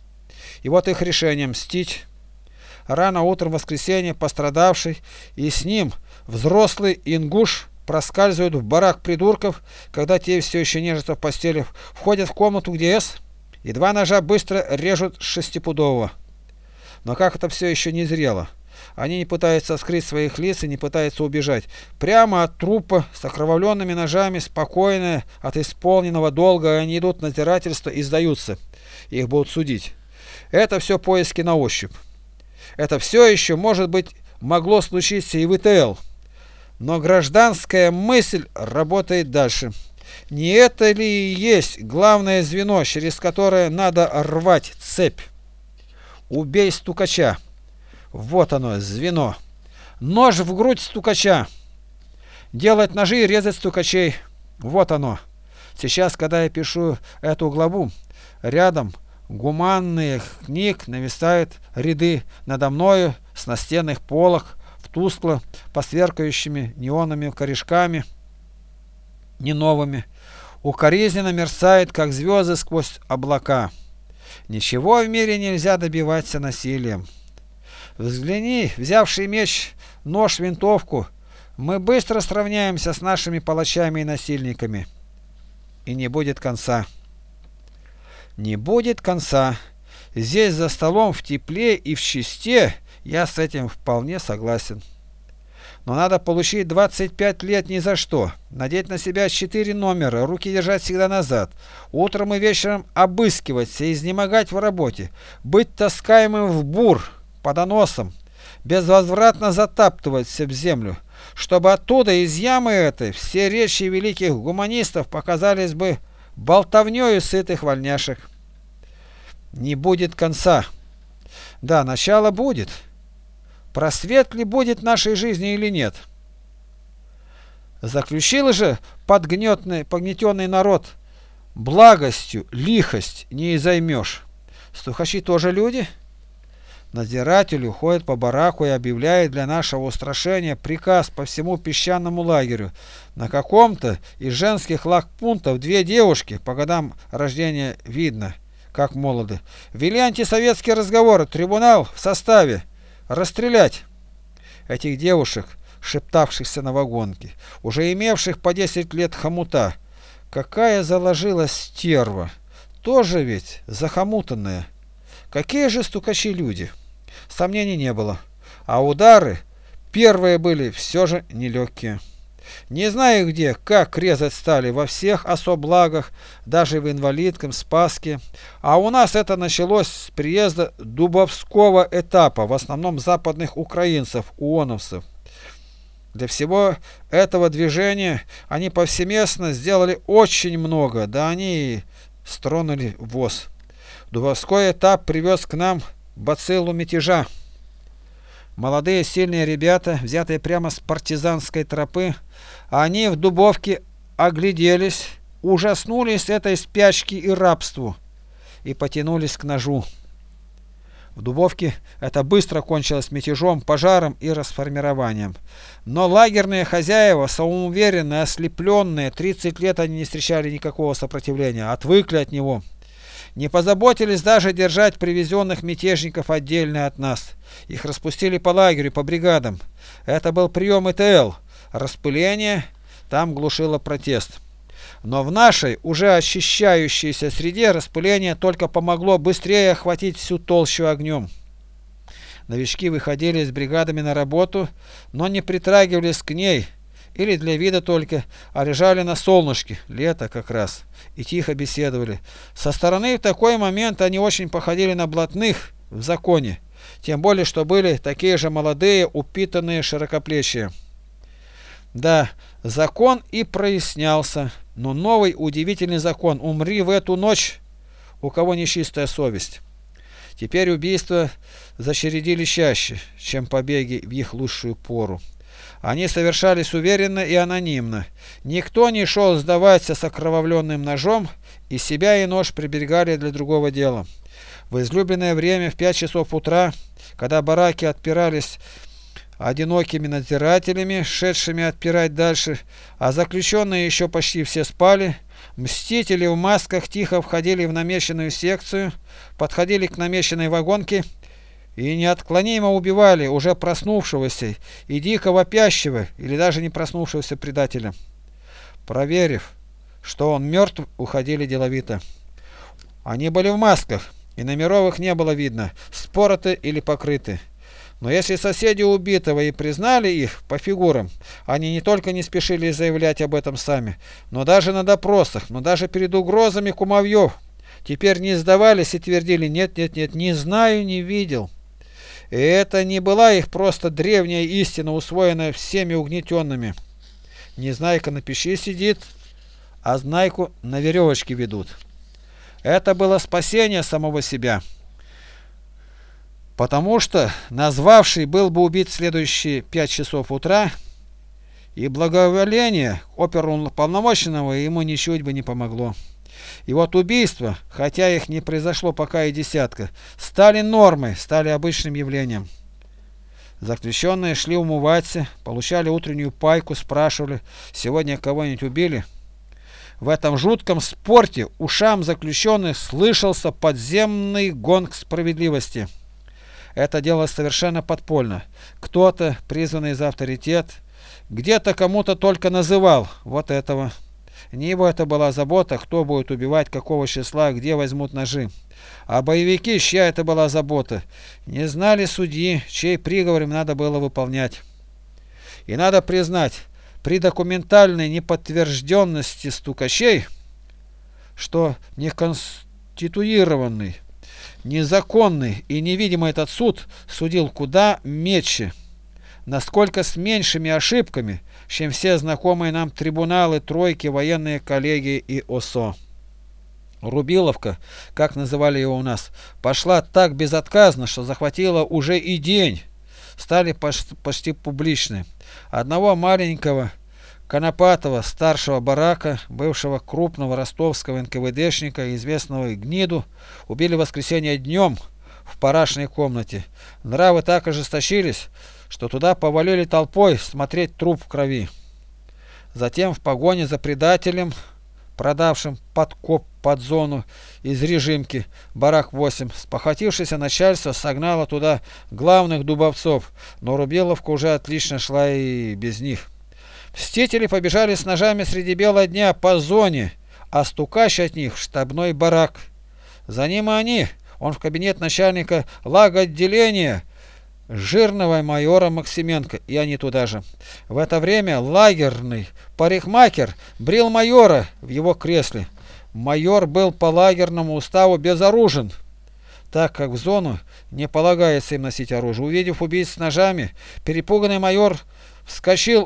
И вот их решение мстить. Рано утром в воскресенье пострадавший и с ним взрослый ингуш проскальзывают в барак придурков, когда те все еще нежатся в постели, входят в комнату, где С, и два ножа быстро режут шестипудового. Но как это все еще не зрело. Они не пытаются скрыть своих лиц и не пытаются убежать. Прямо от трупа с окровавленными ножами, спокойные от исполненного долга, они идут на надзирательство и сдаются. Их будут судить. Это все поиски на ощупь. Это все еще, может быть, могло случиться и в ИТЛ. Но гражданская мысль работает дальше. Не это ли и есть главное звено, через которое надо рвать цепь? Убей стукача. Вот оно, звено. Нож в грудь стукача. Делать ножи и резать стукачей. Вот оно. Сейчас, когда я пишу эту главу, рядом гуманных книг нависают ряды надо мною с настенных полок, в тускло посверкающими неонными корешками, не новыми. Укоризненно мерцает, как звезды сквозь облака. Ничего в мире нельзя добиваться насилием. Взгляни, взявший меч, нож, винтовку, мы быстро сравняемся с нашими палачами и насильниками. И не будет конца. Не будет конца. Здесь за столом в тепле и в чисте я с этим вполне согласен. Но надо получить двадцать пять лет ни за что, надеть на себя четыре номера, руки держать всегда назад, утром и вечером обыскиваться и изнемогать в работе, быть таскаемым в бур, по доносам, безвозвратно затаптываться в землю, чтобы оттуда, из ямы этой, все речи великих гуманистов показались бы болтовнёю сытых вольняшек. Не будет конца. Да, начало будет. Просвет ли будет в нашей жизни или нет? Заключил же подгнетный, погнетенный народ благостью, лихость не займешь. Стукачи тоже люди? Надзиратель уходит по бараку и объявляет для нашего устрашения приказ по всему песчаному лагерю. На каком-то из женских лагпунктов две девушки, по годам рождения видно, как молоды, вели антисоветские разговоры, трибунал в составе. Расстрелять этих девушек, шептавшихся на вагонке, уже имевших по десять лет хомута. Какая заложилась стерва, тоже ведь захомутанная. Какие же стукачи люди? Сомнений не было. А удары первые были все же нелегкие. Не знаю где, как резать стали во всех особлагах, даже в инвалидском, Спаске. А у нас это началось с приезда Дубовского этапа, в основном западных украинцев, уоновцев. Для всего этого движения они повсеместно сделали очень много, да они и стронули ВОЗ. Дубовской этап привез к нам бациллу мятежа. Молодые сильные ребята, взятые прямо с партизанской тропы, они в Дубовке огляделись, ужаснулись этой спячки и рабству и потянулись к ножу. В Дубовке это быстро кончилось мятежом, пожаром и расформированием. Но лагерные хозяева, самоуверенные, ослепленные, тридцать лет они не встречали никакого сопротивления, отвыкли от него. Не позаботились даже держать привезенных мятежников отдельно от нас. Их распустили по лагерю, по бригадам. Это был прием ИТЛ. Распыление там глушило протест. Но в нашей, уже очищающейся среде, распыление только помогло быстрее охватить всю толщу огнем. Новички выходили с бригадами на работу, но не притрагивались к ней, или для вида только, а лежали на солнышке, лето как раз, и тихо беседовали. Со стороны в такой момент они очень походили на блатных в законе, тем более, что были такие же молодые, упитанные, широкоплечие. Да, закон и прояснялся, но новый удивительный закон: умри в эту ночь, у кого нечистая совесть. Теперь убийства зачередили чаще, чем побеги в их лучшую пору. Они совершались уверенно и анонимно. Никто не шел сдаваться с окровавленным ножом, и себя и нож приберегали для другого дела. В излюбленное время в пять часов утра, когда бараки отпирались одинокими надзирателями, шедшими отпирать дальше, а заключенные еще почти все спали, мстители в масках тихо входили в намеченную секцию, подходили к намеченной вагонке и неотклонимо убивали уже проснувшегося и дико вопящего или даже не проснувшегося предателя. Проверив, что он мертв, уходили деловито. Они были в масках, и номеров их не было видно, спороты или покрыты. Но если соседи убитого и признали их по фигурам, они не только не спешили заявлять об этом сами, но даже на допросах, но даже перед угрозами кумовьев теперь не сдавались и твердили: нет, нет, нет, не знаю, не видел. И это не была их просто древняя истина, усвоенная всеми угнетенными. Незнайка на печи сидит, а знайку на веревочке ведут. Это было спасение самого себя. Потому что назвавший был бы убит в следующие пять часов утра, и благоволение оперуполномоченного ему ничуть бы не помогло. И вот убийства, хотя их не произошло пока и десятка, стали нормой, стали обычным явлением. Заключенные шли умываться, получали утреннюю пайку, спрашивали: сегодня кого-нибудь убили? В этом жутком спорте ушам заключенных слышался подземный гонг справедливости. Это дело совершенно подпольно. Кто-то, призванный за авторитет, где-то кому-то только называл вот этого. Не его это была забота, кто будет убивать, какого числа, где возьмут ножи. А боевики, чья это была забота, не знали судьи, чей приговор им надо было выполнять. И надо признать, при документальной неподтвержденности стукачей, что неконституированный, незаконный и невидимый этот суд судил куда метче, насколько с меньшими ошибками, чем все знакомые нам трибуналы, тройки, военные коллегии и ОСО. Рубиловка, как называли его у нас, пошла так безотказно, что захватила уже и день. Стали почти публичны. Одного маленького конопатого старшего барака, бывшего крупного ростовского эн ка вэ дэшника, известного гниду, убили в воскресенье днем в парашной комнате. Нравы так ожесточились, что туда повалили толпой смотреть труп в крови. Затем в погоне за предателем, продавшим подкоп под зону из режимки, барак восемь, спохватившееся начальство согнало туда главных дубовцов, но Рубиловка уже отлично шла и без них. Мстители побежали с ножами среди бела дня по зоне, а стукач от них в штабной барак. За ним и они, он в кабинет начальника лаготделения, жирного майора Максименко, и они туда же. В это время лагерный парикмахер брил майора в его кресле. Майор был по лагерному уставу безоружен, так как в зону не полагается им носить оружие. Увидев убийц с ножами, перепуганный майор вскочил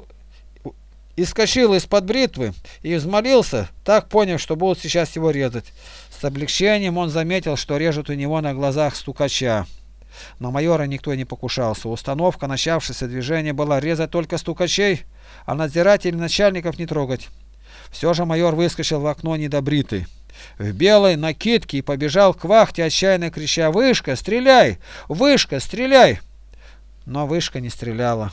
и скочил из-под бритвы и взмолился, так поняв, что будут сейчас его резать. С облегчением он заметил, что режут у него на глазах стукача. На майора никто не покушался. Установка начавшееся движение была резать только стукачей, а надзирателей начальников не трогать. Все же майор выскочил в окно недобритый, в белой накидке, и побежал к вахте, отчаянно крича: «Вышка, стреляй! Вышка, стреляй!» Но вышка не стреляла.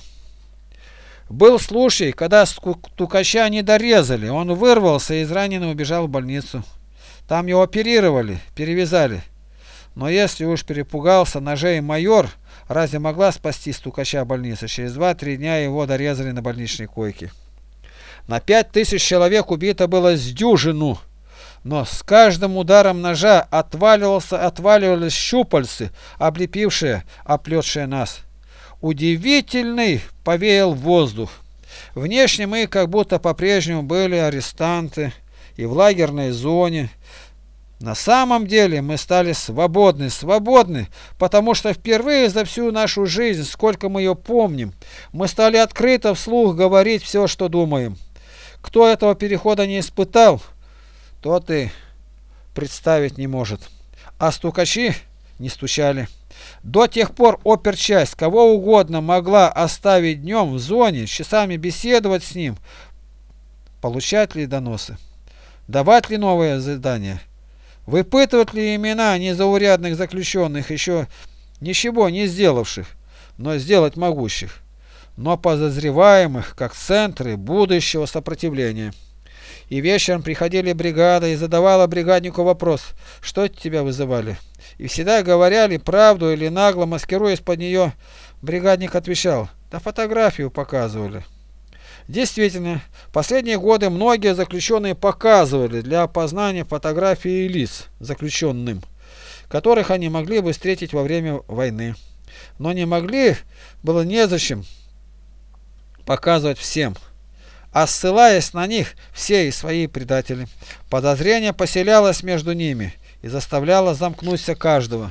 Был случай, когда стукача не дорезали. Он вырвался и из раненого убежал в больницу. Там его оперировали, перевязали. Но если уж перепугался ножей майор, разве могла спасти стукача больницы? Через два-три дня его дорезали на больничной койке. На пять тысяч человек убито было с дюжину, но с каждым ударом ножа отваливался, отваливались щупальцы, облепившие, оплетшие нас. Удивительный повеял воздух. Внешне мы как будто по-прежнему были арестанты и в лагерной зоне. На самом деле мы стали свободны, свободны, потому что впервые за всю нашу жизнь, сколько мы ее помним, мы стали открыто вслух говорить все, что думаем. Кто этого перехода не испытал, тот и представить не может. А стукачи не стучали. До тех пор оперчасть кого угодно могла оставить днем в зоне, часами беседовать с ним, получать ли доносы, давать ли новые задания, выпытывать ли имена незаурядных заключенных, еще ничего не сделавших, но сделать могущих, но подозреваемых как центры будущего сопротивления. И вечером приходили бригада и задавала бригаднику вопрос: что тебя вызывали? И всегда говорили правду или нагло маскируясь под нее, бригадник отвечал: да фотографию показывали. Действительно, в последние годы многие заключенные показывали для опознания фотографии лиц заключенным, которых они могли бы встретить во время войны. Но не могли, было незачем показывать всем. А ссылаясь на них, все и свои предатели. Подозрение поселялось между ними и заставляло замкнуться каждого.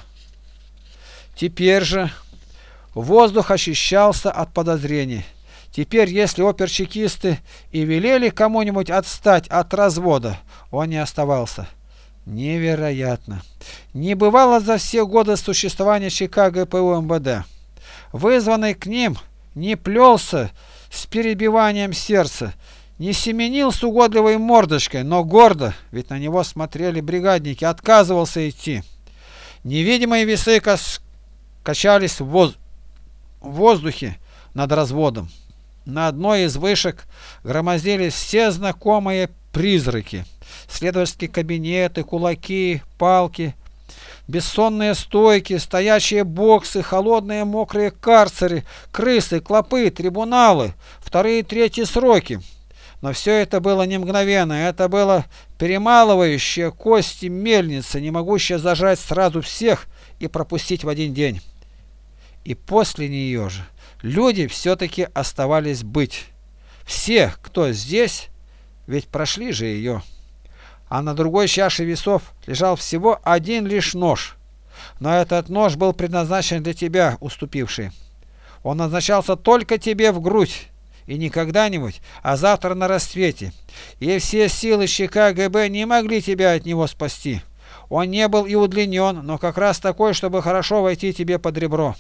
Теперь же воздух очищался от подозрений. Теперь, если оперчекисты и велели кому-нибудь отстать от развода, он не оставался. Невероятно. Не бывало за все годы существования ЧК ГПУ МВД. Вызванный к ним не плелся с перебиванием сердца, не семенил с угодливой мордочкой, но гордо, ведь на него смотрели бригадники, отказывался идти. Невидимые весы качались в, воз... в воздухе над разводом. На одной из вышек громоздились все знакомые призраки: следовательские кабинеты, кулаки, палки, бессонные стойки, стоячие боксы, холодные мокрые карцеры, крысы, клопы, трибуналы, вторые и третьи сроки. Но все это было не мгновенно, это было перемалывающее кости мельница, не могущая зажать сразу всех и пропустить в один день. И после нее же люди все-таки оставались быть. Все, кто здесь, ведь прошли же ее. А на другой чаше весов лежал всего один лишь нож. Но этот нож был предназначен для тебя, уступивший. Он назначался только тебе в грудь, и не когда-нибудь, а завтра на рассвете. И все силы ЧК ГБ не могли тебя от него спасти. Он не был и удлинен, но как раз такой, чтобы хорошо войти тебе под ребро.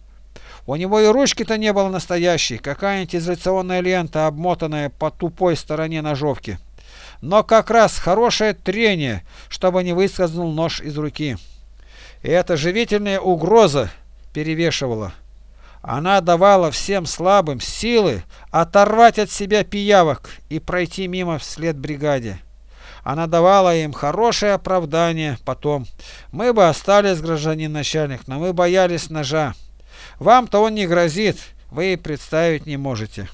У него и ручки-то не было настоящей, какая-нибудь изоляционная лента, обмотанная по тупой стороне ножовки. Но как раз хорошее трение, чтобы не выскользнул нож из руки. И эта живительная угроза перевешивала. Она давала всем слабым силы оторвать от себя пиявок и пройти мимо вслед бригаде. Она давала им хорошее оправдание потом. Мы бы остались, гражданин начальник, но мы боялись ножа. Вам-то он не грозит, вы и представить не можете.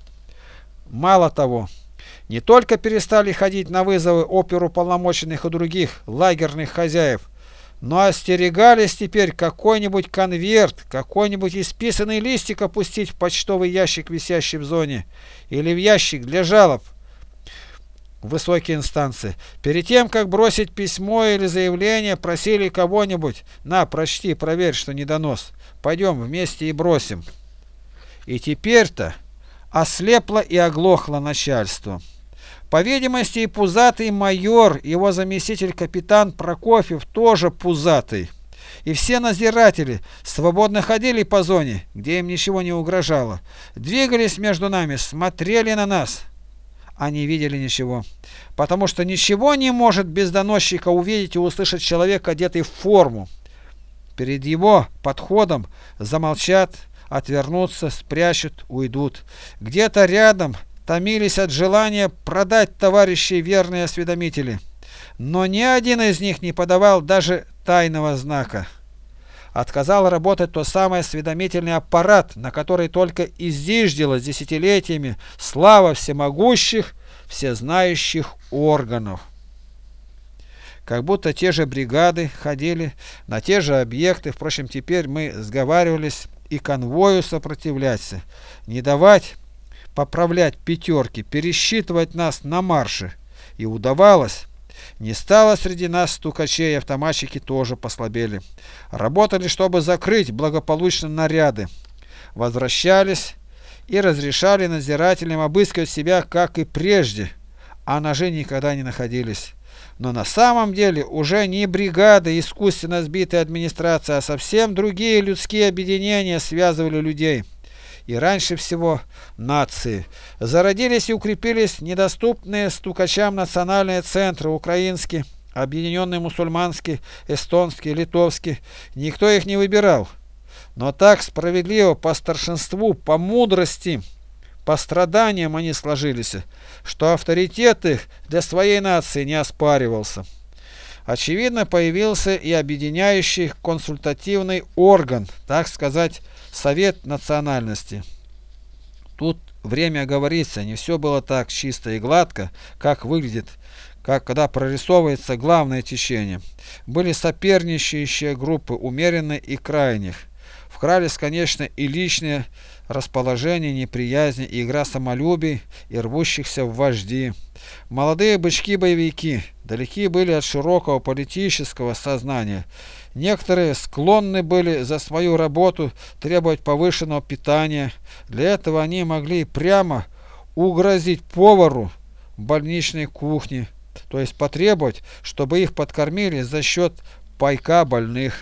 Мало того, не только перестали ходить на вызовы оперуполномоченных и других лагерных хозяев, но остерегались теперь какой-нибудь конверт, какой-нибудь исписанный листик опустить в почтовый ящик, висящий в зоне, или в ящик для жалоб в высокие инстанции. Перед тем, как бросить письмо или заявление, просили кого-нибудь: на, прочти, проверь, что не донос. Пойдем вместе и бросим. И теперь-то ослепло и оглохло начальство. По видимости, и пузатый майор, его заместитель капитан Прокофьев тоже пузатый. И все надзиратели свободно ходили по зоне, где им ничего не угрожало, двигались между нами, смотрели на нас, а не видели ничего. Потому что ничего не может без доносчика увидеть и услышать человек, одетый в форму. Перед его подходом замолчат, отвернутся, спрячут, уйдут. Где-то рядом томились от желания продать товарищей верные осведомители. Но ни один из них не подавал даже тайного знака. Отказал работать тот самый осведомительный аппарат, на который только и зиждилась десятилетиями слава всемогущих, всезнающих органов. Как будто те же бригады ходили на те же объекты. Впрочем, теперь мы сговаривались и конвою сопротивляться, не давать поправлять пятерки, пересчитывать нас на марше. И удавалось. Не стало среди нас стукачей, автоматчики тоже послабели. Работали, чтобы закрыть благополучно наряды. Возвращались и разрешали надзирателям обыскивать себя, как и прежде, а ножи никогда не находились. Но на самом деле уже не бригады, искусственно сбитая администрация, а совсем другие людские объединения связывали людей. И раньше всего нации. Зародились и укрепились недоступные стукачам национальные центры: украинский, объединенный мусульманский, эстонский, литовский. Никто их не выбирал. Но так справедливо по старшинству, по мудрости, по страданиям они сложились, что авторитет их для своей нации не оспаривался. Очевидно, появился и объединяющий консультативный орган, так сказать, Совет национальности. Тут время говорится, не все было так чисто и гладко, как выглядит, как когда прорисовывается главное течение. Были соперничающие группы, умеренные и крайних. Вкрались, конечно, и личные расположения, неприязни, и игра самолюбий и рвущихся в вожди. Молодые бычки-боевики далеки были от широкого политического сознания. Некоторые склонны были за свою работу требовать повышенного питания. Для этого они могли прямо угрозить повару больничной кухни, то есть потребовать, чтобы их подкормили за счет пайка больных.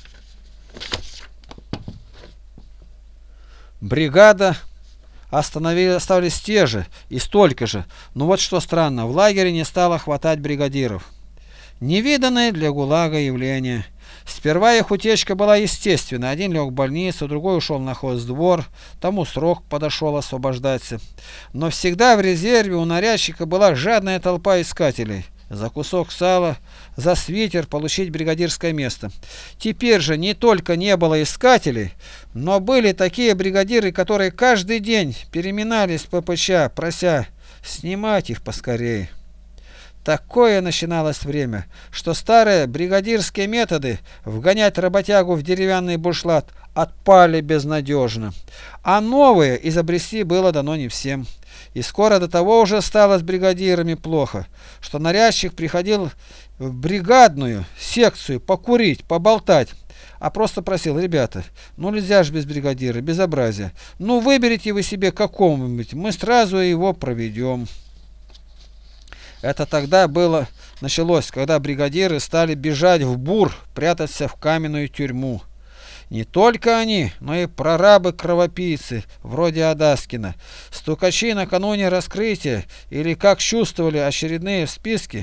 Бригада остановили, остались те же и столько же, но вот что странно, в лагере не стало хватать бригадиров. Невиданное для ГУЛАГа явление. Сперва их утечка была естественна. Один лег в больницу, другой ушел на хоздвор, тому срок подошел освобождаться. Но всегда в резерве у нарядчика была жадная толпа искателей. За кусок сала, за свитер получить бригадирское место. Теперь же не только не было искателей, но были такие бригадиры, которые каждый день переминались по ПЧ, прося снимать их поскорее. Такое начиналось время, что старые бригадирские методы вгонять работягу в деревянный бушлат отпали безнадежно, а новые изобрести было дано не всем. И скоро до того уже стало с бригадирами плохо, что нарядчик приходил в бригадную секцию покурить, поболтать, а просто просил: ребята, ну нельзя же без бригадира, безобразие, ну выберите вы себе какого-нибудь, мы сразу его проведем. Это тогда было, началось, когда бригадиры стали бежать в бур, прятаться в каменную тюрьму. Не только они, но и прорабы-кровопийцы, вроде Адаскина, стукачи накануне раскрытия или, как чувствовали очередные в списке,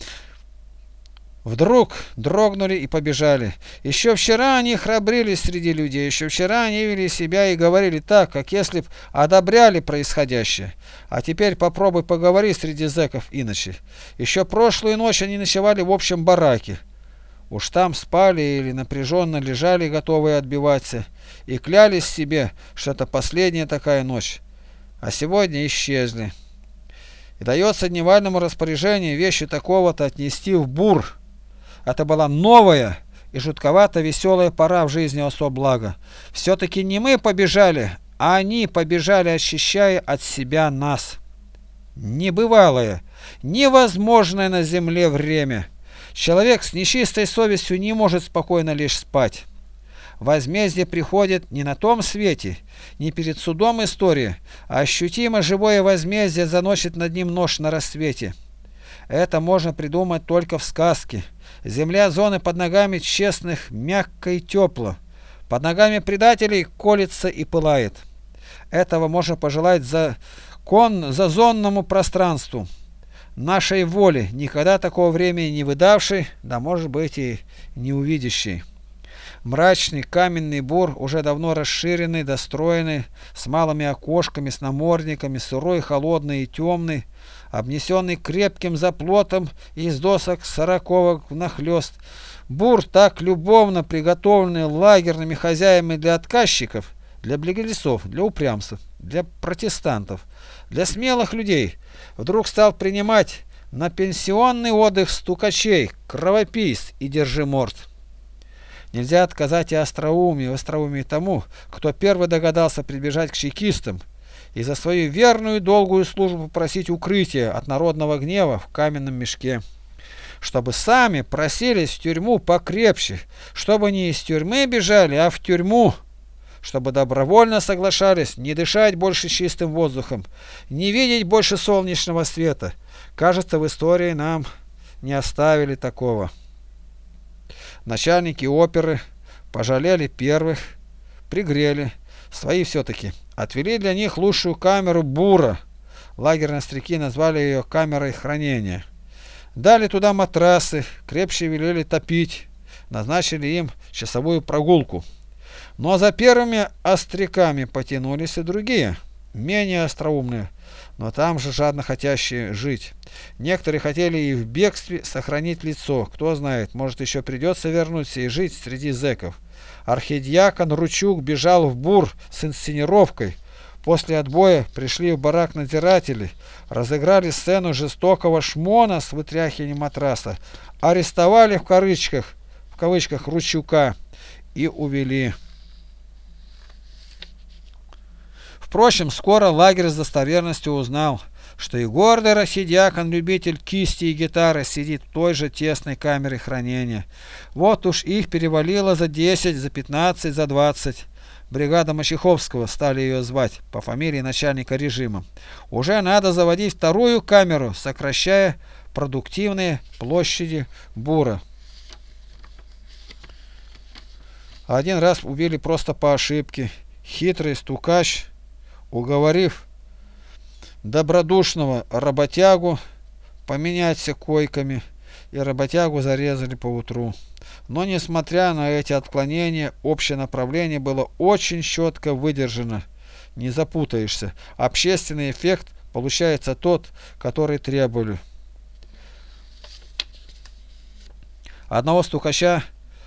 вдруг дрогнули и побежали. Еще вчера они храбрились среди людей, еще вчера они вели себя и говорили так, как если б одобряли происходящее. А теперь попробуй поговори среди зэков иначе. Еще прошлую ночь они ночевали в общем бараке. Уж там спали или напряженно лежали, готовые отбиваться, и клялись себе, что это последняя такая ночь. А сегодня исчезли. И дается дневальному распоряжению вещи такого-то отнести в бур. Это была новая и жутковато веселая пора в жизни особлага. Все-таки не мы побежали, а они побежали, очищая от себя нас. Небывалое, невозможное на земле время. Человек с нечистой совестью не может спокойно лишь спать. Возмездие приходит не на том свете, не перед судом истории, а ощутимо живое возмездие заносит над ним нож на рассвете. Это можно придумать только в сказке. Земля зоны под ногами честных мягко и тепло, под ногами предателей колется и пылает. Этого можно пожелать закон зазонному пространству, нашей воле, никогда такого времени не выдавшей, да может быть и не увидящей. Мрачный каменный бур, уже давно расширенный, достроенный, с малыми окошками, с намордниками, сырой, холодный и темный, обнесенный крепким заплотом из досок сороковок внахлёст. Бур, так любовно приготовленный лагерными хозяевами для отказчиков, для беглецов, для упрямцев, для протестантов, для смелых людей, вдруг стал принимать на пенсионный отдых стукачей, кровопийц и держиморд. Нельзя отказать и остроумию, остроумию тому, кто первый догадался прибежать к чекистам и за свою верную долгую службу просить укрытия от народного гнева в каменном мешке, чтобы сами просились в тюрьму покрепче, чтобы не из тюрьмы бежали, а в тюрьму, чтобы добровольно соглашались не дышать больше чистым воздухом, не видеть больше солнечного света. Кажется, в истории нам не оставили такого. Начальники оперы пожалели первых, пригрели, свои все-таки. Отвели для них лучшую камеру Бура. Лагерные старики назвали ее камерой хранения. Дали туда матрасы, крепче велели топить, назначили им часовую прогулку. Но за первыми остряками потянулись и другие, менее остроумные, но там же жадно хотящие жить. Некоторые хотели и в бегстве сохранить лицо. Кто знает, может еще придется вернуться и жить среди зэков. Архидиакон Ручук бежал в Бур с инсценировкой. После отбоя пришли в барак надзиратели, разыграли сцену жестокого шмона с вытряхиванием матраса, арестовали в кавычках, в кавычках Ручука и увели. Впрочем, скоро лагерь с достоверностью узнал, что и гордый архидиакон-любитель кисти и гитары сидит в той же тесной камере хранения. Вот уж их перевалило за десять, за пятнадцать, за двадцать. Бригада Мачеховского стали ее звать по фамилии начальника режима. Уже надо заводить вторую камеру, сокращая продуктивные площади Бура. Один раз убили просто по ошибке. Хитрый стукач, уговорив добродушного работягу поменяться койками, и работягу зарезали поутру. Но, несмотря на эти отклонения, общее направление было очень четко выдержано. Не запутаешься. Общественный эффект получается тот, который требовали. Одного стукача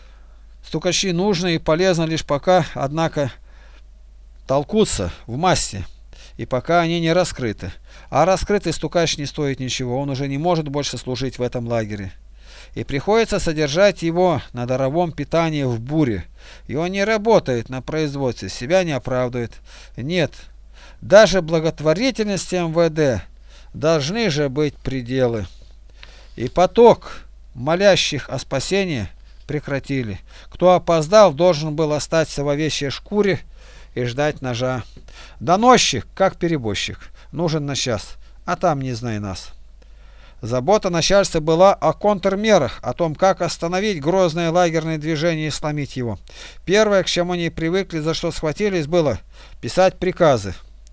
стукачи нужно и полезно лишь пока, однако, толкутся в массе, и пока они не раскрыты. А раскрытый стукач не стоит ничего, он уже не может больше служить в этом лагере. И приходится содержать его на даровом питании в Буре. И он не работает на производстве, себя не оправдывает. Нет, даже благотворительности эм вэ дэ должны же быть пределы. И поток молящих о спасении прекратили. Кто опоздал, должен был остаться в овечьей шкуре и ждать ножа. Доносчик, как перебойщик, нужен на час, а там не знай нас. Забота начальства была о контрмерах, о том, как остановить грозное лагерное движение и сломить его. Первое, к чему они привыкли, за что схватились, было писать приказы.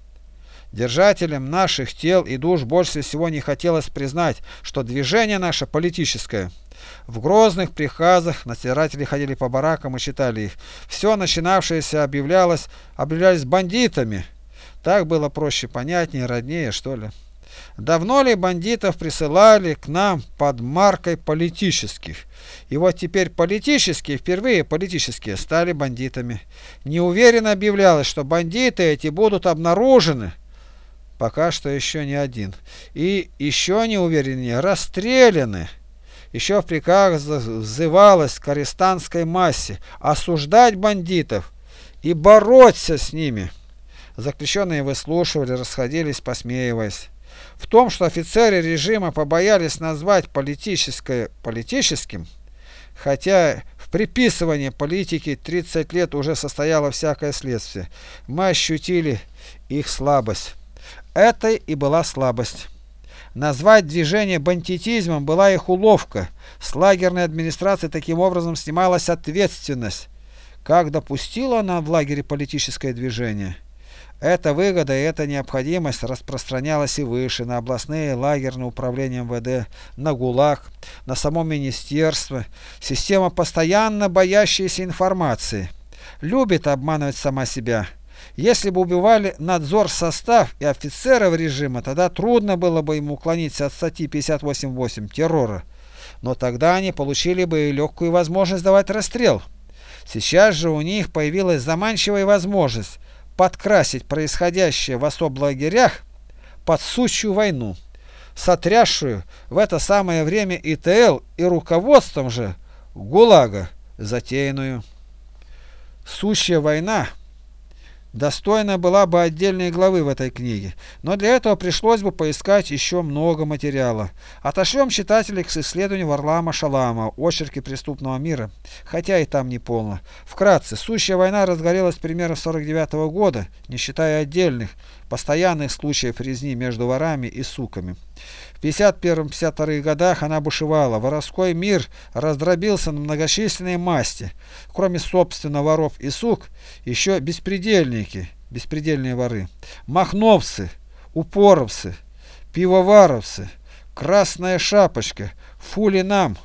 Держателям наших тел и душ больше всего не хотелось признать, что движение наше политическое. В грозных приказах надзиратели ходили по баракам и читали их. Все начинавшееся объявлялось, объявлялись бандитами. Так было проще, понятнее, роднее, что ли. Давно ли бандитов присылали к нам под маркой политических? И вот теперь политические, впервые политические, стали бандитами. Неуверенно объявлялось, что бандиты эти будут обнаружены. Пока что еще не один. И еще неувереннее расстреляны. Еще в приказах взывалось к арестантской массе осуждать бандитов и бороться с ними. Заключенные выслушивали, расходились, посмеиваясь. В том, что офицеры режима побоялись назвать политическое политическим, хотя в приписывании политики тридцать лет уже состояло всякое следствие, мы ощутили их слабость. Это и была слабость. Назвать движение бандитизмом была их уловка. С лагерной администрации таким образом снималась ответственность. Как допустила она в лагере политическое движение? Эта выгода и эта необходимость распространялась и выше, на областные лагерные управления эм вэ дэ, на ГУЛАГ, на само министерство. Система, постоянно боящаяся информации, любит обманывать сама себя. Если бы убивали надзор состав и офицеров режима, тогда трудно было бы им уклониться от статьи пятьдесят восемь восемь террора. Но тогда они получили бы и легкую возможность давать расстрел. Сейчас же у них появилась заманчивая возможность подкрасить происходящее в особ лагерях под сущую войну, сотрясшую в это самое время и тэ эл и руководством же ГУЛАГа затеянную. Сущая война достойна была бы отдельной главы в этой книге, но для этого пришлось бы поискать еще много материала. Отошлем читателей к исследованию Варлама Шалама «Очерки преступного мира», хотя и там не полно. Вкратце, сущая война разгорелась примерно с сорок девятого года, не считая отдельных, постоянных случаев резни между ворами и суками. В пятьдесят первом — пятьдесят вторых годах она бушевала, воровской мир раздробился на многочисленные масти. Кроме собственно воров и сук, еще беспредельники, беспредельные воры, махновцы, упоровцы, пивоваровцы, красная шапочка, фули нам,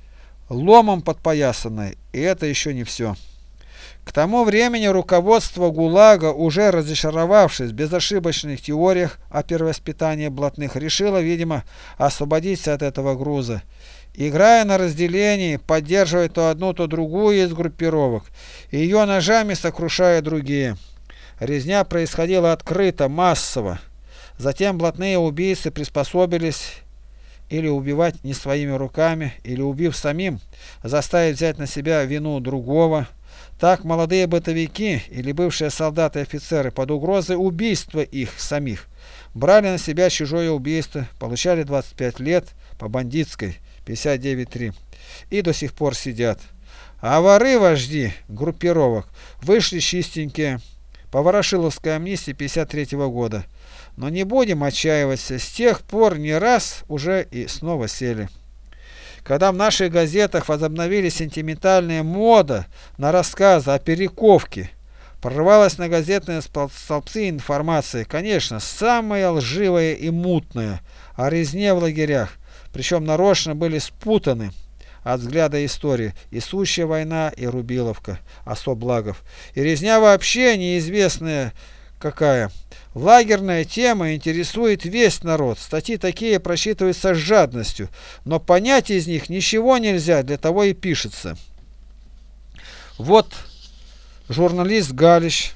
ломом подпоясанной, и это еще не все. К тому времени руководство ГУЛАГа, уже разочаровавшись в безошибочных теориях о перевоспитании блатных, решило, видимо, освободиться от этого груза, играя на разделении, поддерживая то одну, то другую из группировок, ее ножами сокрушая другие. Резня происходила открыто, массово. Затем блатные убийцы приспособились или убивать не своими руками, или, убив самим, заставить взять на себя вину другого. Так молодые бытовики или бывшие солдаты и офицеры под угрозой убийства их самих брали на себя чужое убийство, получали двадцать пять лет по бандитской пятьдесят девять три и до сих пор сидят. А воры-вожди группировок вышли чистенькие по Ворошиловской амнистии пятьдесят третьего года. Но не будем отчаиваться, с тех пор не раз уже и снова сели. Когда в наших газетах возобновили сентиментальная мода на рассказы о перековке, прорвалась на газетные столбцы информация, конечно, самая лживая и мутная, о резне в лагерях, причем нарочно были спутаны от взгляда истории и сущая война, и Рубиловка, особ Благов, и резня вообще неизвестная какая. Лагерная тема интересует весь народ, статьи такие просчитываются с жадностью, но понять из них ничего нельзя, для того и пишется. Вот журналист Галич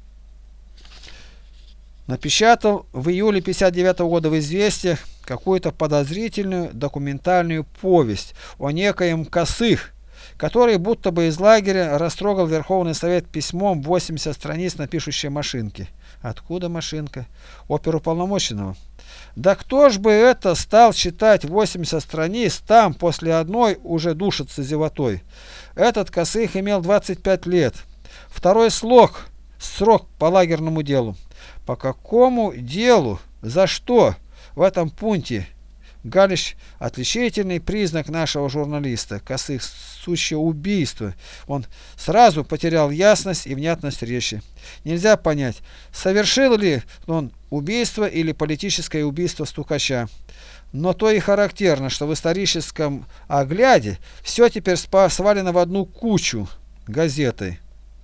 напечатал в июле пятьдесят девятого года в «Известиях» какую-то подозрительную документальную повесть о некоем Косых, который будто бы из лагеря растрогал Верховный Совет письмом восемьдесят страниц на пишущей машинке. Откуда машинка? Оперуполномоченного. Да кто ж бы это стал читать восемьдесят страниц, там после одной уже душится зевотой. Этот Косых имел двадцать пять лет. Второй слог, срок по лагерному делу. По какому делу? За что? В этом пункте Галич — отличительный признак нашего журналиста. Косых — сущее убийство. Он сразу потерял ясность и внятность речи. Нельзя понять, совершил ли он убийство или политическое убийство стукача. Но то и характерно, что в историческом огляде все теперь свалено в одну кучу газетой.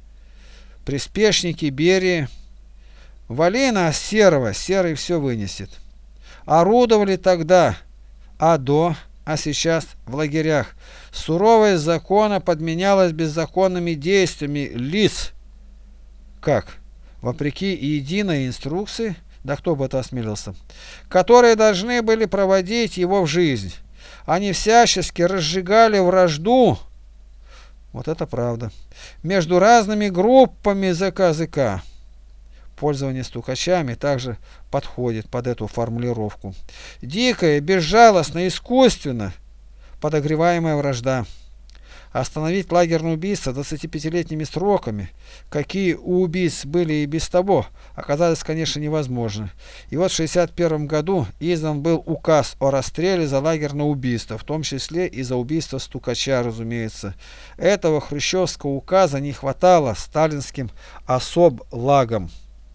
Приспешники Берии. Вали на Серого, Серый все вынесет. Орудовали тогда, а до, а сейчас в лагерях. Суровость закона подменялась беззаконными действиями лиц. Как? Вопреки единой инструкции, да кто бы это осмелился, которые должны были проводить его в жизнь. Они всячески разжигали вражду, вот это правда, между разными группами ЗК-ЗК. Пользование стукачами также подходит под эту формулировку. Дикая, безжалостно, искусственно подогреваемая вражда. Остановить лагерное убийство двадцатипятилетними сроками, какие у убийц были и без того, оказалось, конечно, невозможно. И вот в шестьдесят первом году издан был указ о расстреле за лагерное убийство, в том числе и за убийство стукача, разумеется. Этого хрущевского указа не хватало сталинским особ-лагам.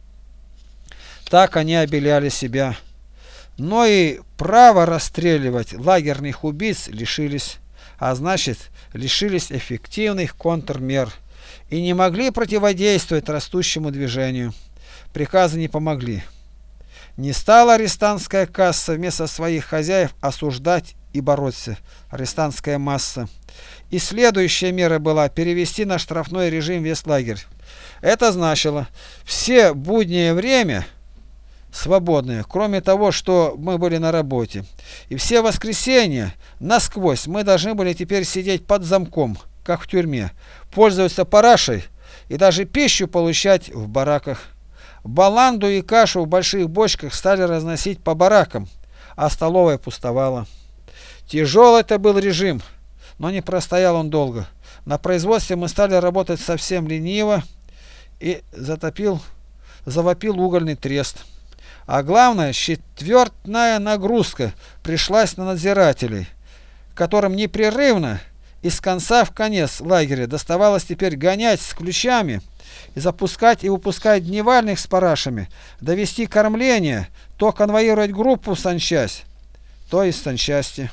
Так они обеляли себя. Но и право расстреливать лагерных убийц лишились, а значит, лишились эффективных контрмер и не могли противодействовать растущему движению. Приказы не помогли. Не стала арестантская касса вместо своих хозяев осуждать и бороться, арестантская масса. И следующая мера была перевести на штрафной режим весь лагерь. Это значило все буднее время свободные, кроме того, что мы были на работе. И все воскресенья насквозь мы должны были теперь сидеть под замком, как в тюрьме, пользоваться парашей и даже пищу получать в бараках. Баланду и кашу в больших бочках стали разносить по баракам, а столовая пустовала. Тяжелый это был режим, но не простоял он долго. На производстве мы стали работать совсем лениво, и затопил, завопил угольный трест. А главное, четвертная нагрузка пришлась на надзирателей, которым непрерывно из конца в конец лагеря доставалось теперь гонять с ключами и запускать и выпускать дневальных с парашами, довести кормление, то конвоировать группу в санчасть, то из санчасти.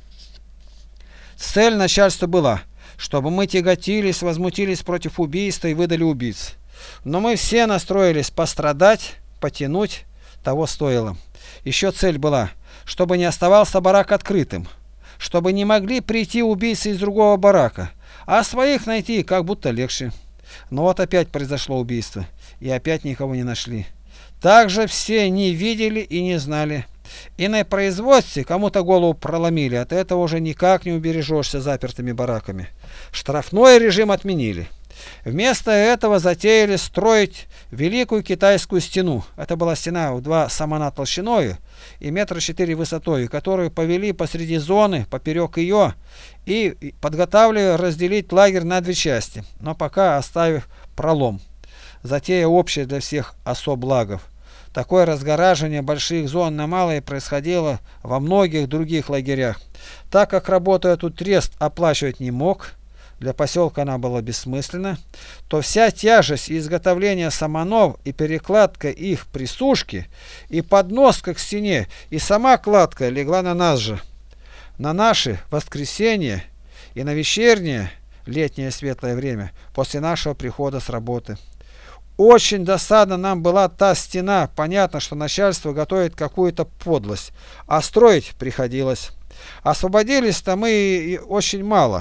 Цель начальства была, чтобы мы тяготились, возмутились против убийства и выдали убийц. Но мы все настроились пострадать, потянуть, того стоило. Еще цель была, чтобы не оставался барак открытым, чтобы не могли прийти убийцы из другого барака, а своих найти как будто легче. Но вот опять произошло убийство, и опять никого не нашли. Также все не видели и не знали. И на производстве кому-то голову проломили, от этого уже никак не убережешься запертыми бараками. Штрафной режим отменили. Вместо этого затеяли строить Великую Китайскую стену. Это была стена в два самана толщиной и метра четыре высотой, которую повели посреди зоны, поперек ее, и подготавливали разделить лагерь на две части, но пока оставив пролом. Затея общая для всех особлагов. Такое разгораживание больших зон на малые происходило во многих других лагерях. Так как работу эту трест оплачивать не мог, для поселка она была бессмысленна, то вся тяжесть изготовления саманов и перекладка их присушки, и подноска к стене, и сама кладка легла на нас же. На наши воскресенье и на вечернее летнее светлое время после нашего прихода с работы. Очень досадна нам была та стена. Понятно, что начальство готовит какую-то подлость, а строить приходилось. Освободились-то мы очень мало.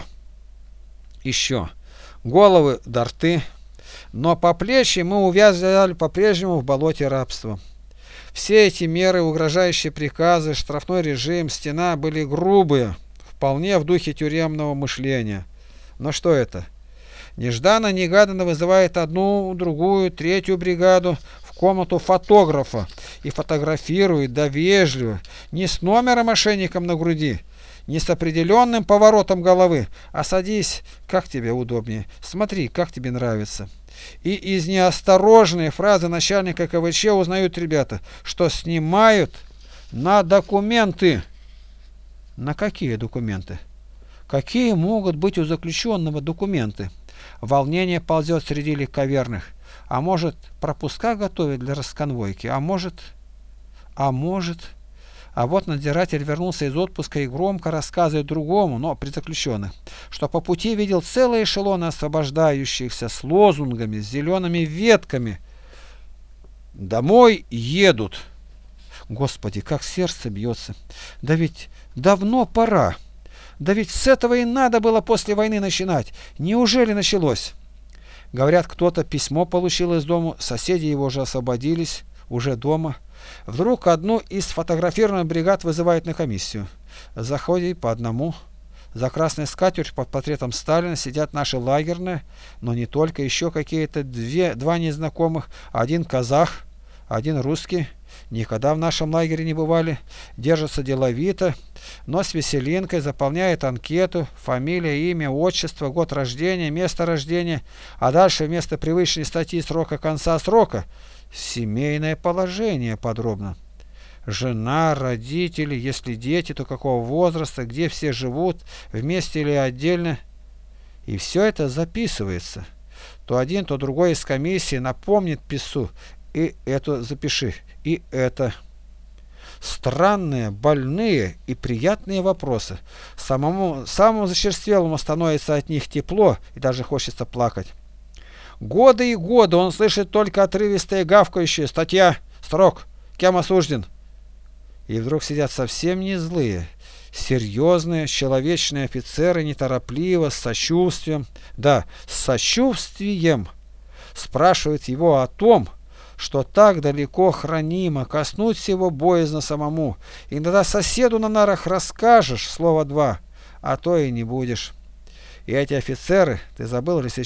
Еще головы до рты, но по плечи мы увязали по-прежнему в болоте рабства. Все эти меры, угрожающие приказы, штрафной режим, стена были грубые, вполне в духе тюремного мышления. Но что это? Нежданно-негаданно вызывает одну, другую, третью бригаду в комнату фотографа и фотографирует, да вежливо, не с номером мошенником на груди, не с определенным поворотом головы, а садись, как тебе удобнее, смотри, как тебе нравится. И из неосторожной фразы начальника ка вэ че узнают ребята, что снимают на документы. На какие документы? Какие могут быть у заключенного документы? Волнение ползет среди легковерных. А может, пропуска готовят для расконвойки? А может... А может... А вот надзиратель вернулся из отпуска и громко рассказывает другому, но при заключенных, что по пути видел целые эшелоны освобождающихся с лозунгами, с зелеными ветками. Домой едут. Господи, как сердце бьется. Да ведь давно пора. Да ведь с этого и надо было после войны начинать. Неужели началось? Говорят, кто-то письмо получил из дома, соседи его уже освободились, уже дома. Вдруг одну из фотографированных бригад вызывают на комиссию. Заходят по одному. За красной скатертью под портретом Сталина сидят наши лагерные, но не только, еще какие-то две, два незнакомых, один казах, один русский. Никогда в нашем лагере не бывали, держатся деловито, но с веселинкой, заполняет анкету, фамилия, имя, отчество, год рождения, место рождения, а дальше вместо привычной статьи срока конца срока семейное положение подробно. Жена, родители, если дети, то какого возраста, где все живут, вместе или отдельно. И все это записывается. То один, то другой из комиссии напомнит писцу: и это запиши, и это. Странные, больные и приятные вопросы. Самому, самому зачерствелому становится от них тепло и даже хочется плакать. Годы и годы он слышит только отрывистые гавкающие: статья, срок, кем осужден. И вдруг сидят совсем не злые, серьезные, человечные офицеры, неторопливо, с сочувствием, да, с сочувствием спрашивают его о том, что так далеко хранимо, коснуть его боязно самому. Иногда соседу на нарах расскажешь слово два, а то и не будешь. И эти офицеры, ты забыл ли сейчас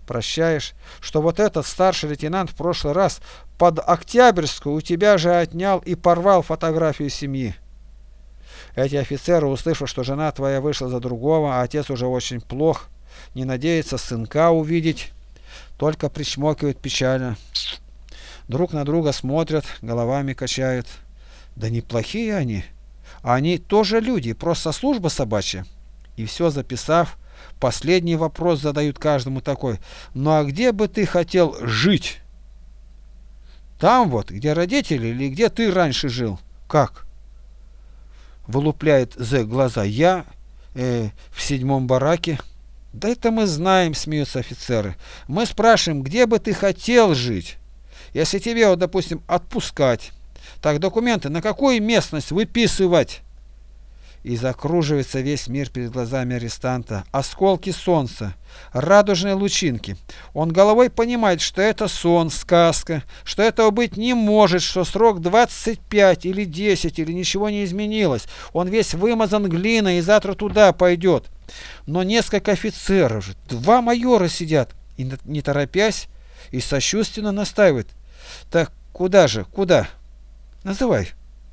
Прощаешь, что вот этот старший лейтенант в прошлый раз под Октябрьскую у тебя же отнял и порвал фотографию семьи. Эти офицеры, услышав, что жена твоя вышла за другого, а отец уже очень плох, не надеется сынка увидеть, только причмокивают печально. Друг на друга смотрят, головами качают. Да неплохие они. Они тоже люди, просто служба собачья. И все записав, последний вопрос задают каждому такой: ну а где бы ты хотел жить? Там вот, где родители, или где ты раньше жил? Как? Вылупляет зэк глаза. Я э, в седьмом бараке. Да это мы знаем, смеются офицеры. Мы спрашиваем, где бы ты хотел жить? Если тебе, вот, допустим, отпускать, так документы на какую местность выписывать? И закруживается весь мир перед глазами арестанта. Осколки солнца, радужные лучинки. Он головой понимает, что это сон, сказка, что этого быть не может, что срок двадцать пять или десять, или ничего не изменилось. Он весь вымазан глиной и завтра туда пойдет. Но несколько офицеров, два майора сидят, и не торопясь, и сочувственно настаивают. Так куда же, куда? Называй.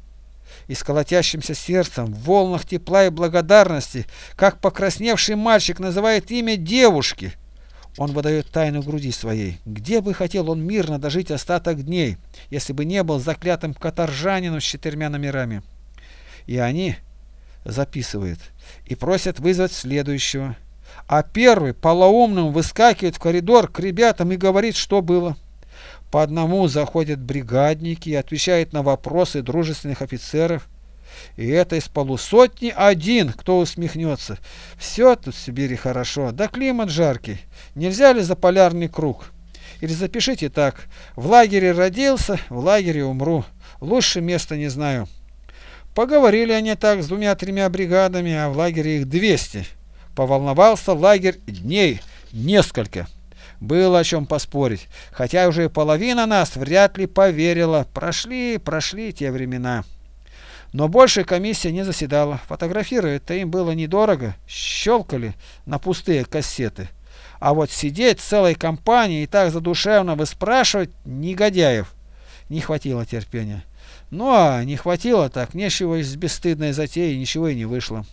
И с колотящимся сердцем, в волнах тепла и благодарности, как покрасневший мальчик называет имя девушки, он выдает тайну груди своей. Где бы хотел он мирно дожить остаток дней, если бы не был заклятым каторжанином с четырьмя номерами. И они записывают и просят вызвать следующего. А первый полоумным выскакивает в коридор к ребятам и говорит, что было. По одному заходят бригадники и отвечают на вопросы дружественных офицеров. И это из полусотни один, кто усмехнется. Все тут в Сибири хорошо, да климат жаркий. Нельзя ли за полярный круг? Или запишите так: в лагере родился, в лагере умру. Лучше места не знаю. Поговорили они так с двумя-тремя бригадами, а в лагере их двести. Поволновался лагерь дней несколько. Было о чем поспорить, хотя уже половина нас вряд ли поверила. Прошли, прошли те времена. Но больше комиссия не заседала. Фотографировать-то им было недорого, щелкали на пустые кассеты. А вот сидеть целой компанией и так задушевно выспрашивать негодяев не хватило терпения. Ну а не хватило, так нечего из бесстыдной затеи, ничего и не вышло.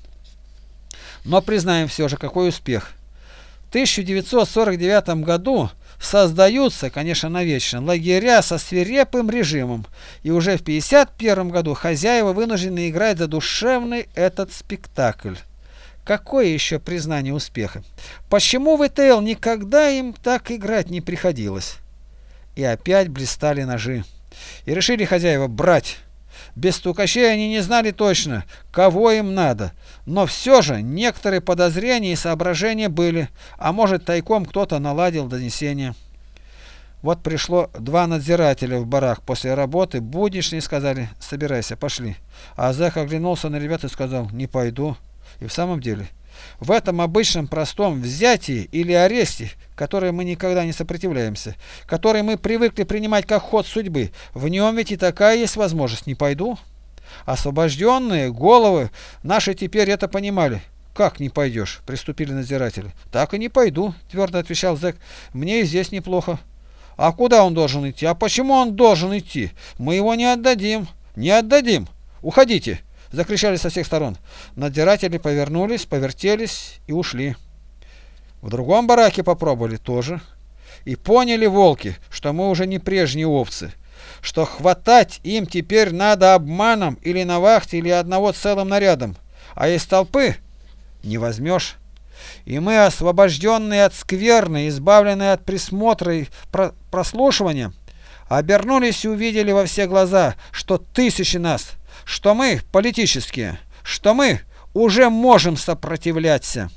Но признаем все же, какой успех. В тысяча девятьсот сорок девятом году создаются, конечно, навечно, лагеря со свирепым режимом, и уже в пятьдесят первом году хозяева вынуждены играть задушевный этот спектакль. Какое еще признание успеха? Почему в ИТЛ никогда им так играть не приходилось? И опять блистали ножи. И решили хозяева брать. Без стукачей они не знали точно, кого им надо, но все же некоторые подозрения и соображения были, а может тайком кто-то наладил донесение. Вот пришло два надзирателя в барак после работы, будничные сказали: собирайся, пошли. А зэк оглянулся на ребят и сказал: не пойду. И в самом деле, в этом обычном простом взятии или аресте, которое мы никогда не сопротивляемся, который мы привыкли принимать как ход судьбы, в нем ведь и такая есть возможность: не пойду. Освобожденные головы наши теперь это понимали. Как не пойдешь? Приступили надзиратели. Так и не пойду, твердо отвечал зэк. Мне и здесь неплохо. А куда он должен идти? А почему он должен идти? Мы его не отдадим. Не отдадим. Уходите. Закричали со всех сторон. Надзиратели повернулись, повертелись и ушли. В другом бараке попробовали тоже. И поняли волки, что мы уже не прежние овцы, что хватать им теперь надо обманом или на вахте, или одного целым нарядом, а из толпы не возьмешь. И мы, освобожденные от скверны, избавленные от присмотра и прослушивания, обернулись и увидели во все глаза, что тысячи нас, что мы политические, что мы уже можем сопротивляться.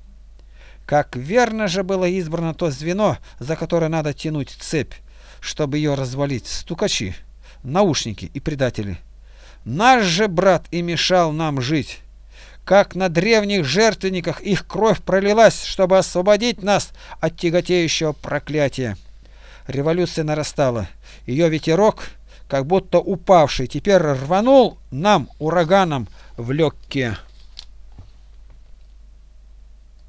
Как верно же было избрано то звено, за которое надо тянуть цепь, чтобы ее развалить: стукачи, наушники и предатели. Наш же брат и мешал нам жить. Как на древних жертвенниках их кровь пролилась, чтобы освободить нас от тяготеющего проклятия. Революция нарастала. Ее ветерок, как будто упавший, теперь рванул нам ураганом в легкие.